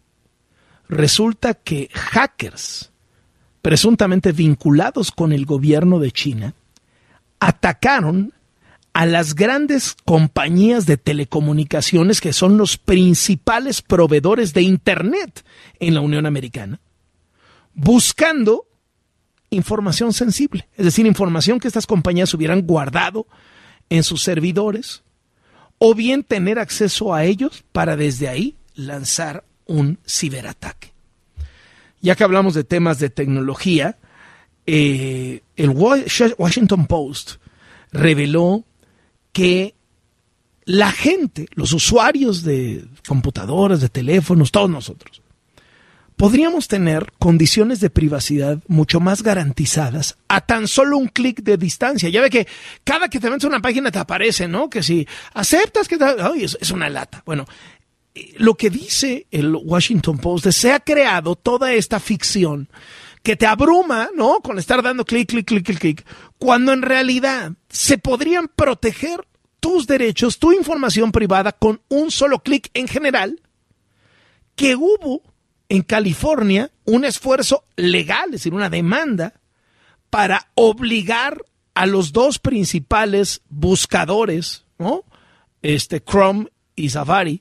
Resulta que hackers, presuntamente vinculados con el gobierno de China, atacaron a las grandes compañías de telecomunicaciones que son los principales proveedores de Internet en la Unión Americana, buscando información sensible, es decir, información que estas compañías hubieran guardado en sus servidores, o bien tener acceso a ellos para desde ahí lanzar un ciberataque. Ya que hablamos de temas de tecnología, eh, el Washington Post reveló que la gente, los usuarios de computadoras, de teléfonos, todos nosotros, podríamos tener condiciones de privacidad mucho más garantizadas a tan solo un clic de distancia. Ya ve que cada que te metes a una página te aparece, ¿no? Que si aceptas que... Te... Ay, es, es una lata. Bueno, lo que dice el Washington Post es se ha creado toda esta ficción que te abruma, ¿no? Con estar dando clic, clic, clic, clic, clic, cuando en realidad se podrían proteger tus derechos, tu información privada con un solo clic en general, que hubo en California un esfuerzo legal, es decir, una demanda para obligar a los dos principales buscadores, ¿no? Este, Chrome y Safari,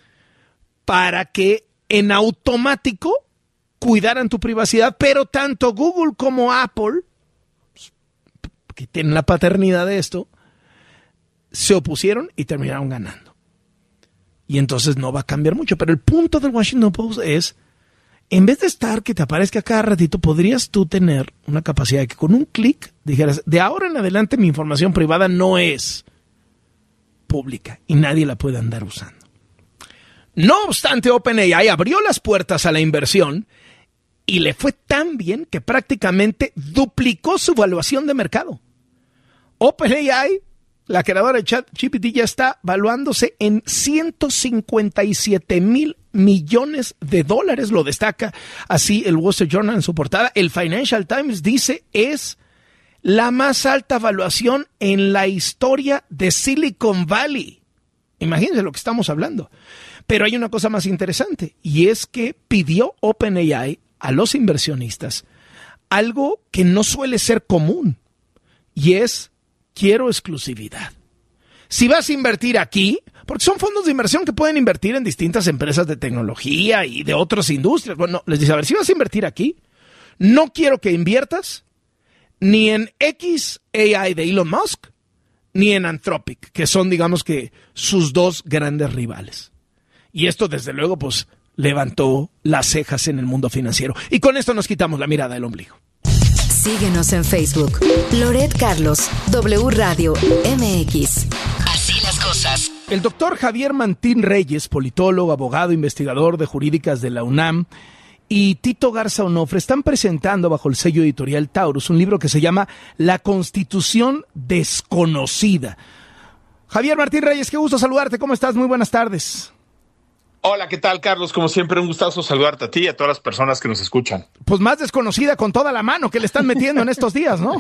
para que en automático cuidaran tu privacidad, pero tanto Google como Apple, que tienen la paternidad de esto, se opusieron y terminaron ganando. Y entonces no va a cambiar mucho. Pero el punto del Washington Post es, en vez de estar que te aparezca cada ratito, podrías tú tener una capacidad de que con un clic dijeras, de ahora en adelante mi información privada no es pública y nadie la puede andar usando. No obstante, OpenAI abrió las puertas a la inversión y le fue tan bien que prácticamente duplicó su valuación de mercado. OpenAI, la creadora de ChatGPT, ya está valuándose en ciento cincuenta y siete mil millones de dólares. Lo destaca así el Wall Street Journal en su portada. El Financial Times dice es la más alta valuación en la historia de Silicon Valley. Imagínense lo que estamos hablando. Pero hay una cosa más interesante, y es que pidió OpenAI a los inversionistas algo que no suele ser común, y es, quiero exclusividad. Si vas a invertir aquí, porque son fondos de inversión que pueden invertir en distintas empresas de tecnología y de otras industrias, bueno, les dice, a ver, si vas a invertir aquí, no quiero que inviertas ni en X A I de Elon Musk, ni en Anthropic, que son, digamos que, sus dos grandes rivales. Y esto, desde luego, pues, levantó las cejas en el mundo financiero. Y con esto nos quitamos la mirada del ombligo. Síguenos en Facebook. Loret Carlos, W Radio M X. Así las cosas. El doctor Javier Martín Reyes, politólogo, abogado, investigador de jurídicas de la UNAM, y Tito Garza Onofre están presentando bajo el sello editorial Taurus un libro que se llama La Constitución Desconocida. Javier Martín Reyes, qué gusto saludarte. ¿Cómo estás? Muy buenas tardes. Hola, ¿qué tal, Carlos? Como siempre, un gustazo saludarte a ti y a todas las personas que nos escuchan. Pues más desconocida con toda la mano que le están metiendo en estos días, ¿no?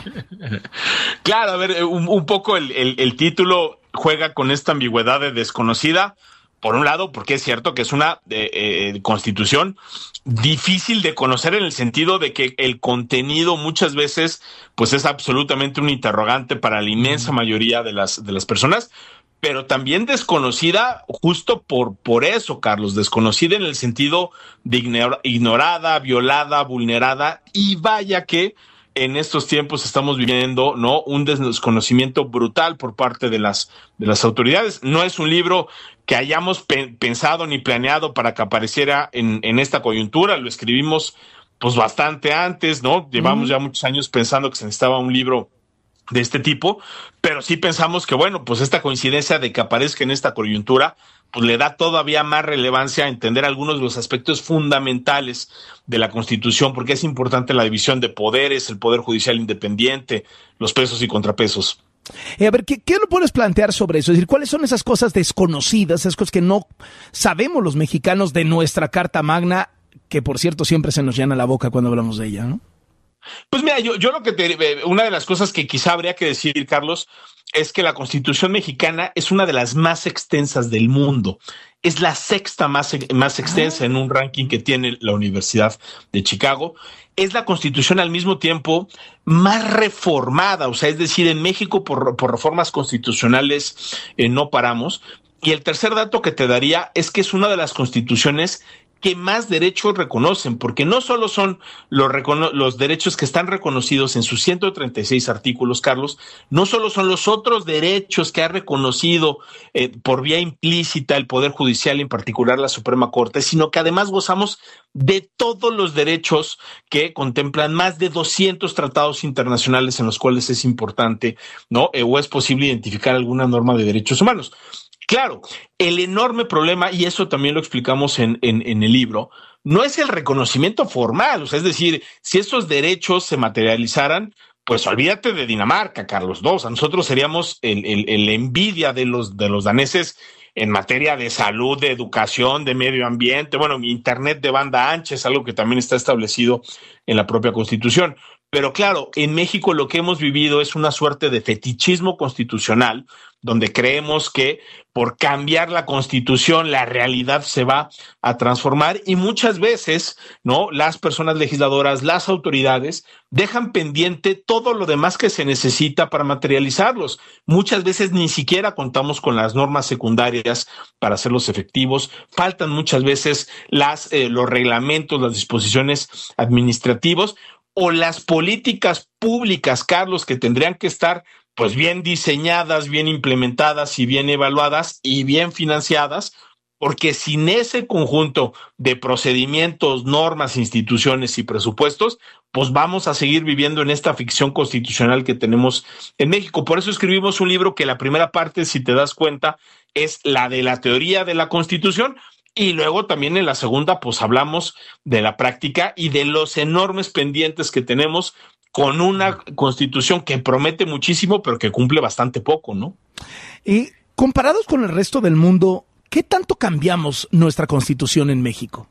Claro, a ver, un, un poco el, el, el título juega con esta ambigüedad de desconocida. Por un lado, porque es cierto que es una eh, eh, constitución difícil de conocer en el sentido de que el contenido muchas veces pues es absolutamente un interrogante para la inmensa mayoría de las, de las personas. Pero también desconocida justo por, por eso, Carlos, desconocida en el sentido de ignor- ignorada, violada, vulnerada, y vaya que en estos tiempos estamos viviendo, ¿no?, un desconocimiento brutal por parte de las, de las autoridades. No es un libro que hayamos pe- pensado ni planeado para que apareciera en, en esta coyuntura. Lo escribimos pues bastante antes, ¿no? Llevamos mm. ya muchos años pensando que se necesitaba un libro de este tipo, pero sí pensamos que, bueno, pues esta coincidencia de que aparezca en esta coyuntura, pues le da todavía más relevancia a entender algunos de los aspectos fundamentales de la Constitución, porque es importante la división de poderes, el poder judicial independiente, los pesos y contrapesos. Eh, a ver, ¿qué, ¿qué lo puedes plantear sobre eso? Es decir, ¿cuáles son esas cosas desconocidas, esas cosas que no sabemos los mexicanos de nuestra Carta Magna, que por cierto siempre se nos llena la boca cuando hablamos de ella, ¿no? Pues mira, yo, yo lo que te, una de las cosas que quizá habría que decir, Carlos, es que la Constitución mexicana es una de las más extensas del mundo. Es la sexta más, más extensa en un ranking que tiene la Universidad de Chicago. Es la Constitución al mismo tiempo más reformada, o sea, es decir, en México por, por reformas constitucionales eh, no paramos. Y el tercer dato que te daría es que es una de las constituciones que más derechos reconocen, porque no solo son los, recono- los derechos que están reconocidos en sus ciento treinta y seis artículos, Carlos, no solo son los otros derechos que ha reconocido eh, por vía implícita el Poder Judicial, en particular la Suprema Corte, sino que además gozamos de todos los derechos que contemplan más de doscientos tratados internacionales en los cuales es importante, ¿no? Eh, o es posible identificar alguna norma de derechos humanos. Claro, el enorme problema, y eso también lo explicamos en, en, en el libro, no es el reconocimiento formal, o sea, es decir, si esos derechos se materializaran, pues olvídate de Dinamarca, Carlos, ¿no? O sea, nosotros seríamos el, el, el envidia de los, de los daneses en materia de salud, de educación, de medio ambiente, bueno, internet de banda ancha es algo que también está establecido en la propia Constitución. Pero claro, en México lo que hemos vivido es una suerte de fetichismo constitucional, donde creemos que por cambiar la Constitución la realidad se va a transformar y muchas veces, ¿no?, las personas legisladoras, las autoridades dejan pendiente todo lo demás que se necesita para materializarlos. Muchas veces ni siquiera contamos con las normas secundarias para hacerlos efectivos. Faltan muchas veces las eh, los reglamentos, las disposiciones administrativas o las políticas públicas, Carlos, que tendrían que estar pues bien diseñadas, bien implementadas y bien evaluadas y bien financiadas, porque sin ese conjunto de procedimientos, normas, instituciones y presupuestos, pues vamos a seguir viviendo en esta ficción constitucional que tenemos en México. Por eso escribimos un libro que la primera parte, si te das cuenta, es la de la teoría de la Constitución, y luego también en la segunda, pues hablamos de la práctica y de los enormes pendientes que tenemos con una Constitución que promete muchísimo, pero que cumple bastante poco, ¿no? Y comparados con el resto del mundo, ¿qué tanto cambiamos nuestra Constitución en México?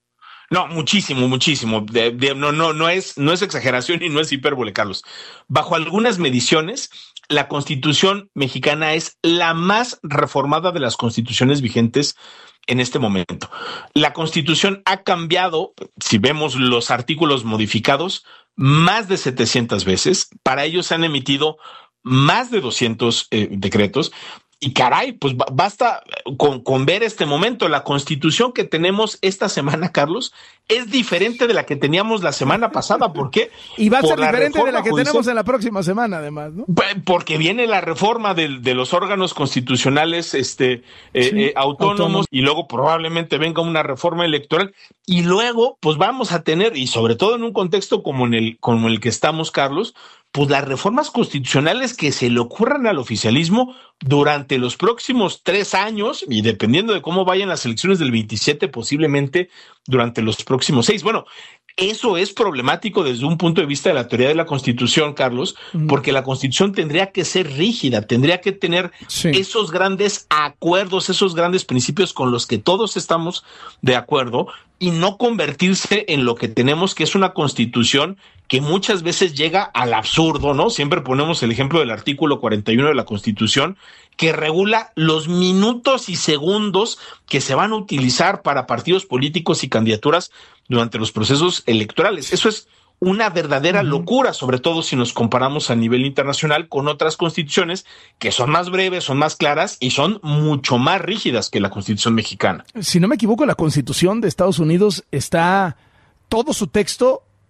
No, muchísimo, muchísimo. De, de, no, no, no es, no es exageración y no es hipérbole, Carlos. Bajo algunas mediciones, la Constitución mexicana es la más reformada de las constituciones vigentes en este momento. La Constitución ha cambiado, si vemos los artículos modificados, más de setecientas veces. Para ello se han emitido más de doscientos eh, decretos. Y caray, pues basta con, con ver este momento. La Constitución que tenemos esta semana, Carlos, es diferente de la que teníamos la semana pasada. ¿Por qué? Y va a Por ser diferente de la que judicial. tenemos en la próxima semana, además, ¿no? Porque viene la reforma de, de los órganos constitucionales este, eh, Sí, eh, autónomos, autónomos. y luego probablemente venga una reforma electoral. Y luego, pues vamos a tener, y sobre todo en un contexto como en el, como el que estamos, Carlos, pues las reformas constitucionales que se le ocurran al oficialismo durante los próximos tres años, y dependiendo de cómo vayan las elecciones del veintisiete, posiblemente durante los próximos seis. Bueno, eso es problemático desde un punto de vista de la teoría de la Constitución, Carlos, porque la Constitución tendría que ser rígida, tendría que tener sí. esos grandes acuerdos, esos grandes principios con los que todos estamos de acuerdo, y no convertirse en lo que tenemos, que es una Constitución que muchas veces llega al absurdo, ¿no? Siempre ponemos el ejemplo del artículo cuarenta y uno de la Constitución, que regula los minutos y segundos que se van a utilizar para partidos políticos y candidaturas durante los procesos electorales. Eso es una verdadera uh-huh. locura, sobre todo si nos comparamos a nivel internacional con otras constituciones que son más breves, son más claras y son mucho más rígidas que la Constitución mexicana. Si no me equivoco, la Constitución de Estados Unidos está todo su texto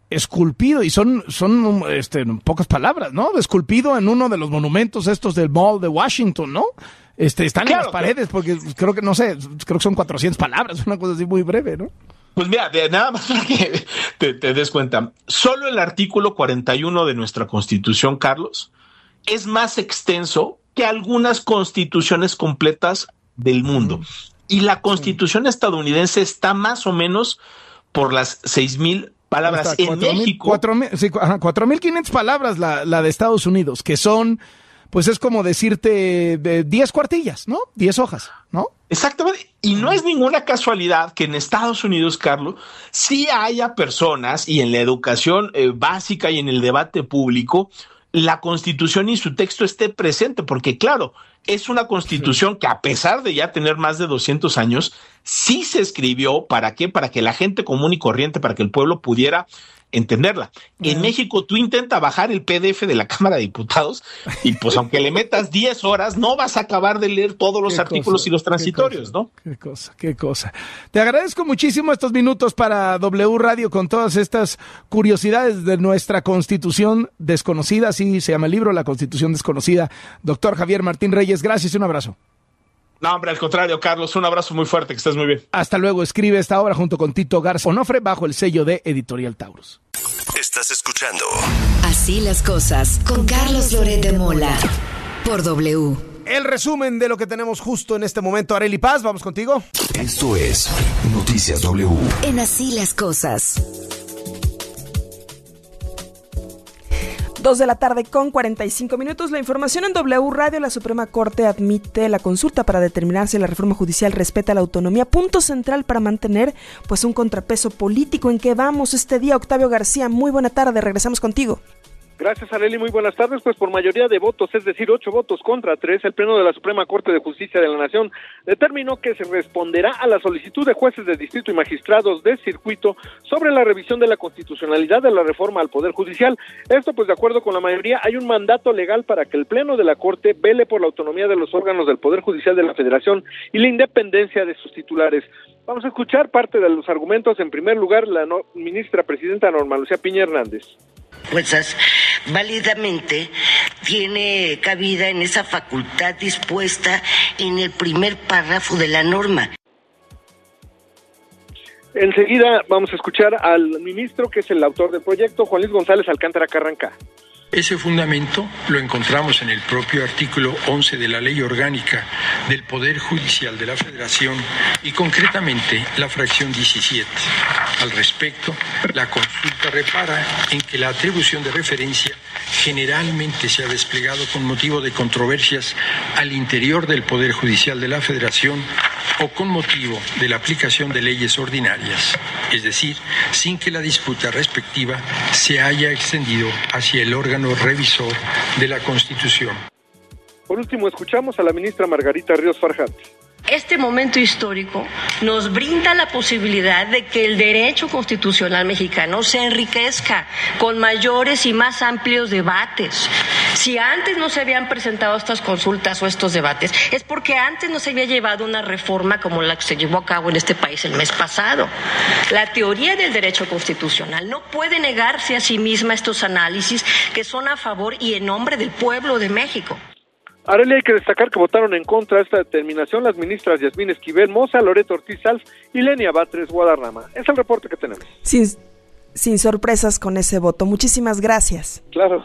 esculpido, y son, son este, pocas palabras, ¿no? Esculpido en uno de los monumentos estos del Mall de Washington, ¿no? Este, están claro, en las paredes, porque creo que, no sé, creo que son cuatrocientas palabras, una cosa así muy breve, ¿no? Pues mira, de, nada más para que te, te des cuenta, solo el artículo cuarenta y uno de nuestra Constitución, Carlos, es más extenso que algunas constituciones completas del mundo. Y la Constitución estadounidense está más o menos por las seis mil palabras. En cuatro México. cuatro mil quinientas palabras la, la de Estados Unidos, que son, pues es como decirte de diez cuartillas, ¿no? diez hojas, ¿no? Exactamente. Y no es ninguna casualidad que en Estados Unidos, Carlos, sí haya personas, y en la educación eh, básica y en el debate público, la Constitución y su texto esté presente, porque claro, es una Constitución que a pesar de ya tener más de doscientos años, sí se escribió, ¿para qué? Para que la gente común y corriente, para que el pueblo pudiera entenderla. En México tú intentas bajar el P D F de la Cámara de Diputados y pues aunque le metas diez horas, no vas a acabar de leer todos los artículos cosa, y los transitorios, qué ¿no? Qué cosa, qué cosa. Te agradezco muchísimo estos minutos para W Radio con todas estas curiosidades de nuestra Constitución desconocida, así se llama el libro, La Constitución Desconocida. Doctor Javier Martín Reyes, gracias y un abrazo. No, hombre, al contrario, Carlos, un abrazo muy fuerte, que estés muy bien. Hasta luego. Escribe esta obra junto con Tito Garza Onofre bajo el sello de Editorial Taurus. Estás escuchando Así las cosas con Carlos Loret de Mola por W. El resumen de lo que tenemos justo en este momento. Arely Paz, vamos contigo. Esto es Noticias W. En Así las cosas. Dos de la tarde con cuarenta y cinco minutos. La información en W Radio. La Suprema Corte admite la consulta para determinar si la reforma judicial respeta la autonomía. Punto central para mantener pues un contrapeso político. ¿En qué vamos este día? Octavio García, muy buena tarde. Regresamos contigo. Gracias, Arely, muy buenas tardes. Pues por mayoría de votos, es decir, ocho votos contra tres, el Pleno de la Suprema Corte de Justicia de la Nación determinó que se responderá a la solicitud de jueces de distrito y magistrados de circuito sobre la revisión de la constitucionalidad de la reforma al Poder Judicial. Esto, pues de acuerdo con la mayoría, hay un mandato legal para que el Pleno de la Corte vele por la autonomía de los órganos del Poder Judicial de la Federación y la independencia de sus titulares. Vamos a escuchar parte de los argumentos. En primer lugar, la no, ministra presidenta Norma Lucía Piña Hernández. Fuerzas válidamente tiene cabida en esa facultad dispuesta en el primer párrafo de la norma. Enseguida vamos a escuchar al ministro, que es el autor del proyecto, Juan Luis González Alcántara Carrancá. Ese fundamento lo encontramos en el propio artículo once de la Ley Orgánica del Poder Judicial de la Federación y concretamente la fracción diecisiete. Al respecto, la consulta repara en que la atribución de referencia generalmente se ha desplegado con motivo de controversias al interior del Poder Judicial de la Federación o con motivo de la aplicación de leyes ordinarias, es decir, sin que la disputa respectiva se haya extendido hacia el órgano revisor de la Constitución. Por último, escuchamos a la ministra Margarita Ríos Farjat. Este momento histórico nos brinda la posibilidad de que el derecho constitucional mexicano se enriquezca con mayores y más amplios debates. Si antes no se habían presentado estas consultas o estos debates, es porque antes no se había llevado una reforma como la que se llevó a cabo en este país el mes pasado. La teoría del derecho constitucional no puede negarse a sí misma estos análisis que son a favor y en nombre del pueblo de México. Arely, hay que destacar que votaron en contra de esta determinación las ministras Yasmín Esquivel Moza, Loreto Ortiz Salz y Lenia Batres Guadarrama. Es el reporte que tenemos. Sin, sin sorpresas con ese voto. Muchísimas gracias. Claro.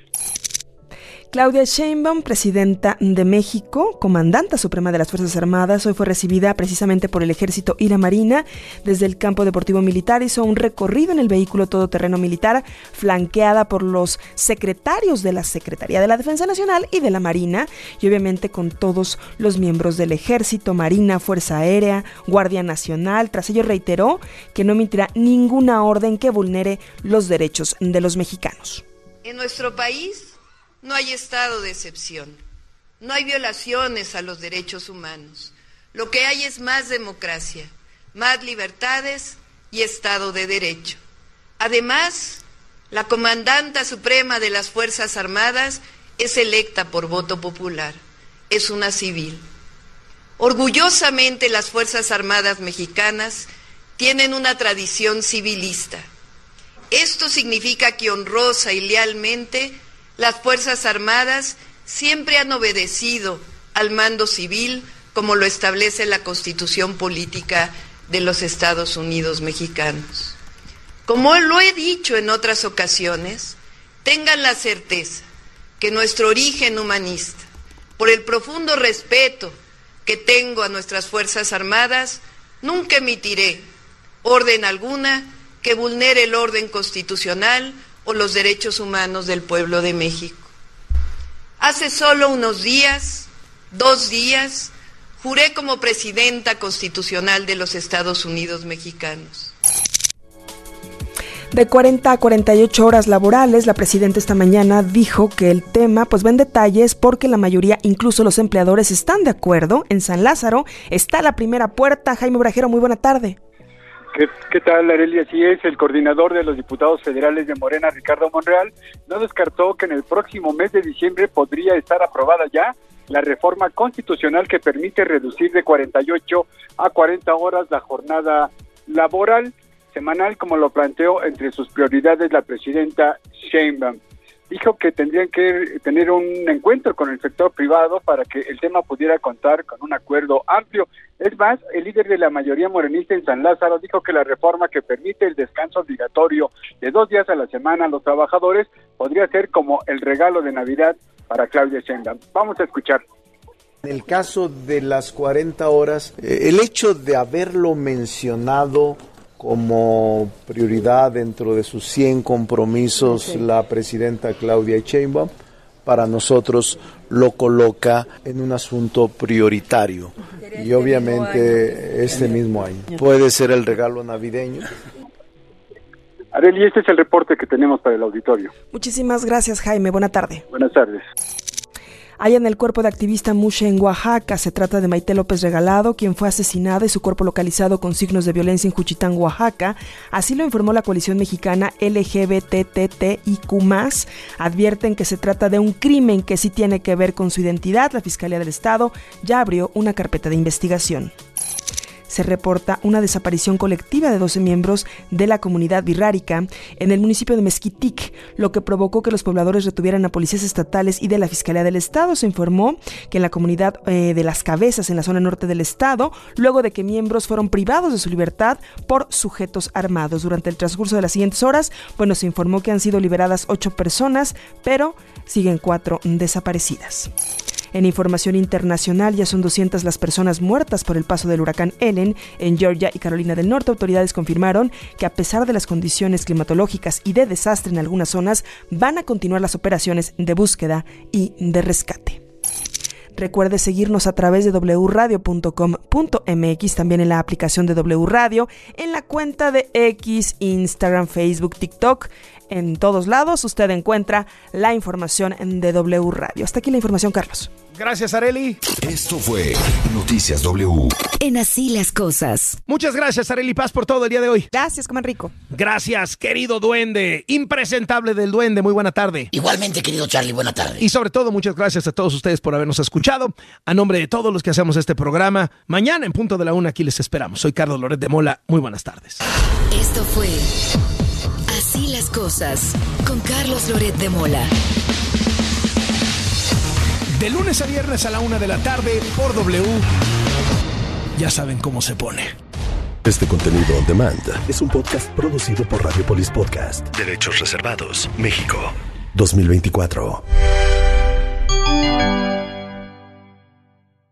Claudia Sheinbaum, presidenta de México, comandanta suprema de las Fuerzas Armadas, hoy fue recibida precisamente por el Ejército y la Marina. Desde el campo deportivo militar hizo un recorrido en el vehículo todoterreno militar, flanqueada por los secretarios de la Secretaría de la Defensa Nacional y de la Marina, y obviamente con todos los miembros del Ejército, Marina, Fuerza Aérea, Guardia Nacional. Tras ello reiteró que no emitirá ninguna orden que vulnere los derechos de los mexicanos. En nuestro país no hay estado de excepción, no hay violaciones a los derechos humanos. Lo que hay es más democracia, más libertades y Estado de Derecho. Además, la comandanta suprema de las Fuerzas Armadas es electa por voto popular, es una civil. Orgullosamente las Fuerzas Armadas mexicanas tienen una tradición civilista. Esto significa que honrosa y lealmente las Fuerzas Armadas siempre han obedecido al mando civil como lo establece la Constitución Política de los Estados Unidos Mexicanos. Como lo he dicho en otras ocasiones, tengan la certeza que nuestro origen humanista, por el profundo respeto que tengo a nuestras Fuerzas Armadas, nunca emitiré orden alguna que vulnere el orden constitucional o los derechos humanos del pueblo de México. Hace solo unos días, dos días, juré como presidenta constitucional de los Estados Unidos Mexicanos. De cuarenta a cuarenta y ocho horas laborales, la presidenta esta mañana dijo que el tema pues va en detalles porque la mayoría, incluso los empleadores, están de acuerdo. En San Lázaro está la primera puerta. Jaime Obrajero, muy buena tarde. ¿Qué, ¿Qué tal, Arely? Así es, el coordinador de los diputados federales de Morena, Ricardo Monreal, no descartó que en el próximo mes de diciembre podría estar aprobada ya la reforma constitucional que permite reducir de cuarenta y ocho a cuarenta horas la jornada laboral semanal, como lo planteó entre sus prioridades la presidenta Sheinbaum. Dijo que tendrían que tener un encuentro con el sector privado para que el tema pudiera contar con un acuerdo amplio. Es más, el líder de la mayoría morenista en San Lázaro dijo que la reforma que permite el descanso obligatorio de dos días a la semana a los trabajadores podría ser como el regalo de Navidad para Claudia Sheinbaum. Vamos a escuchar. En el caso de las cuarenta horas, eh, el hecho de haberlo mencionado como prioridad dentro de sus cien compromisos, okay, la presidenta Claudia Sheinbaum, para nosotros lo coloca en un asunto prioritario. Y obviamente este mismo año. Puede ser el regalo navideño. Arely, este es el reporte que tenemos para el auditorio. Muchísimas gracias, Jaime. Buena tarde. Buenas tardes. Hallan el cuerpo de activista Mushe en Oaxaca. Se trata de Maite López Regalado, quien fue asesinada y su cuerpo localizado con signos de violencia en Juchitán, Oaxaca. Así lo informó la coalición mexicana L G B T T I Q más. Advierten que se trata de un crimen que sí tiene que ver con su identidad. La Fiscalía del Estado ya abrió una carpeta de investigación. Se reporta una desaparición colectiva de doce miembros de la comunidad birrárica en el municipio de Mezquitic, lo que provocó que los pobladores retuvieran a policías estatales y de la Fiscalía del Estado. Se informó que en la comunidad eh, de Las Cabezas, en la zona norte del estado, luego de que miembros fueron privados de su libertad por sujetos armados. Durante el transcurso de las siguientes horas, bueno, se informó que han sido liberadas ocho personas, pero siguen cuatro desaparecidas. En información internacional, ya son doscientas las personas muertas por el paso del huracán Ellen en Georgia y Carolina del Norte. Autoridades confirmaron que a pesar de las condiciones climatológicas y de desastre en algunas zonas, van a continuar las operaciones de búsqueda y de rescate. Recuerde seguirnos a través de doble u radio punto com punto m x, también en la aplicación de W Radio, en la cuenta de X, Instagram, Facebook, TikTok. En todos lados usted encuentra la información de W Radio. Hasta aquí la información, Carlos. Gracias, Arely. Esto fue Noticias W. En Así las Cosas. Muchas gracias, Arely Paz, por todo el día de hoy. Gracias, coman rico. Gracias, querido duende. Impresentable del duende. Muy buena tarde. Igualmente, querido Charlie, buena tarde. Y sobre todo, muchas gracias a todos ustedes por habernos escuchado. A nombre de todos los que hacemos este programa, mañana en punto de la una aquí les esperamos. Soy Carlos Loret de Mola. Muy buenas tardes. Esto fue Así las Cosas con Carlos Loret de Mola. De lunes a viernes a la una de la tarde por W. Ya saben cómo se pone. Este contenido on demand es un podcast producido por Radiopolis Podcast. Derechos reservados. México dos mil veinticuatro.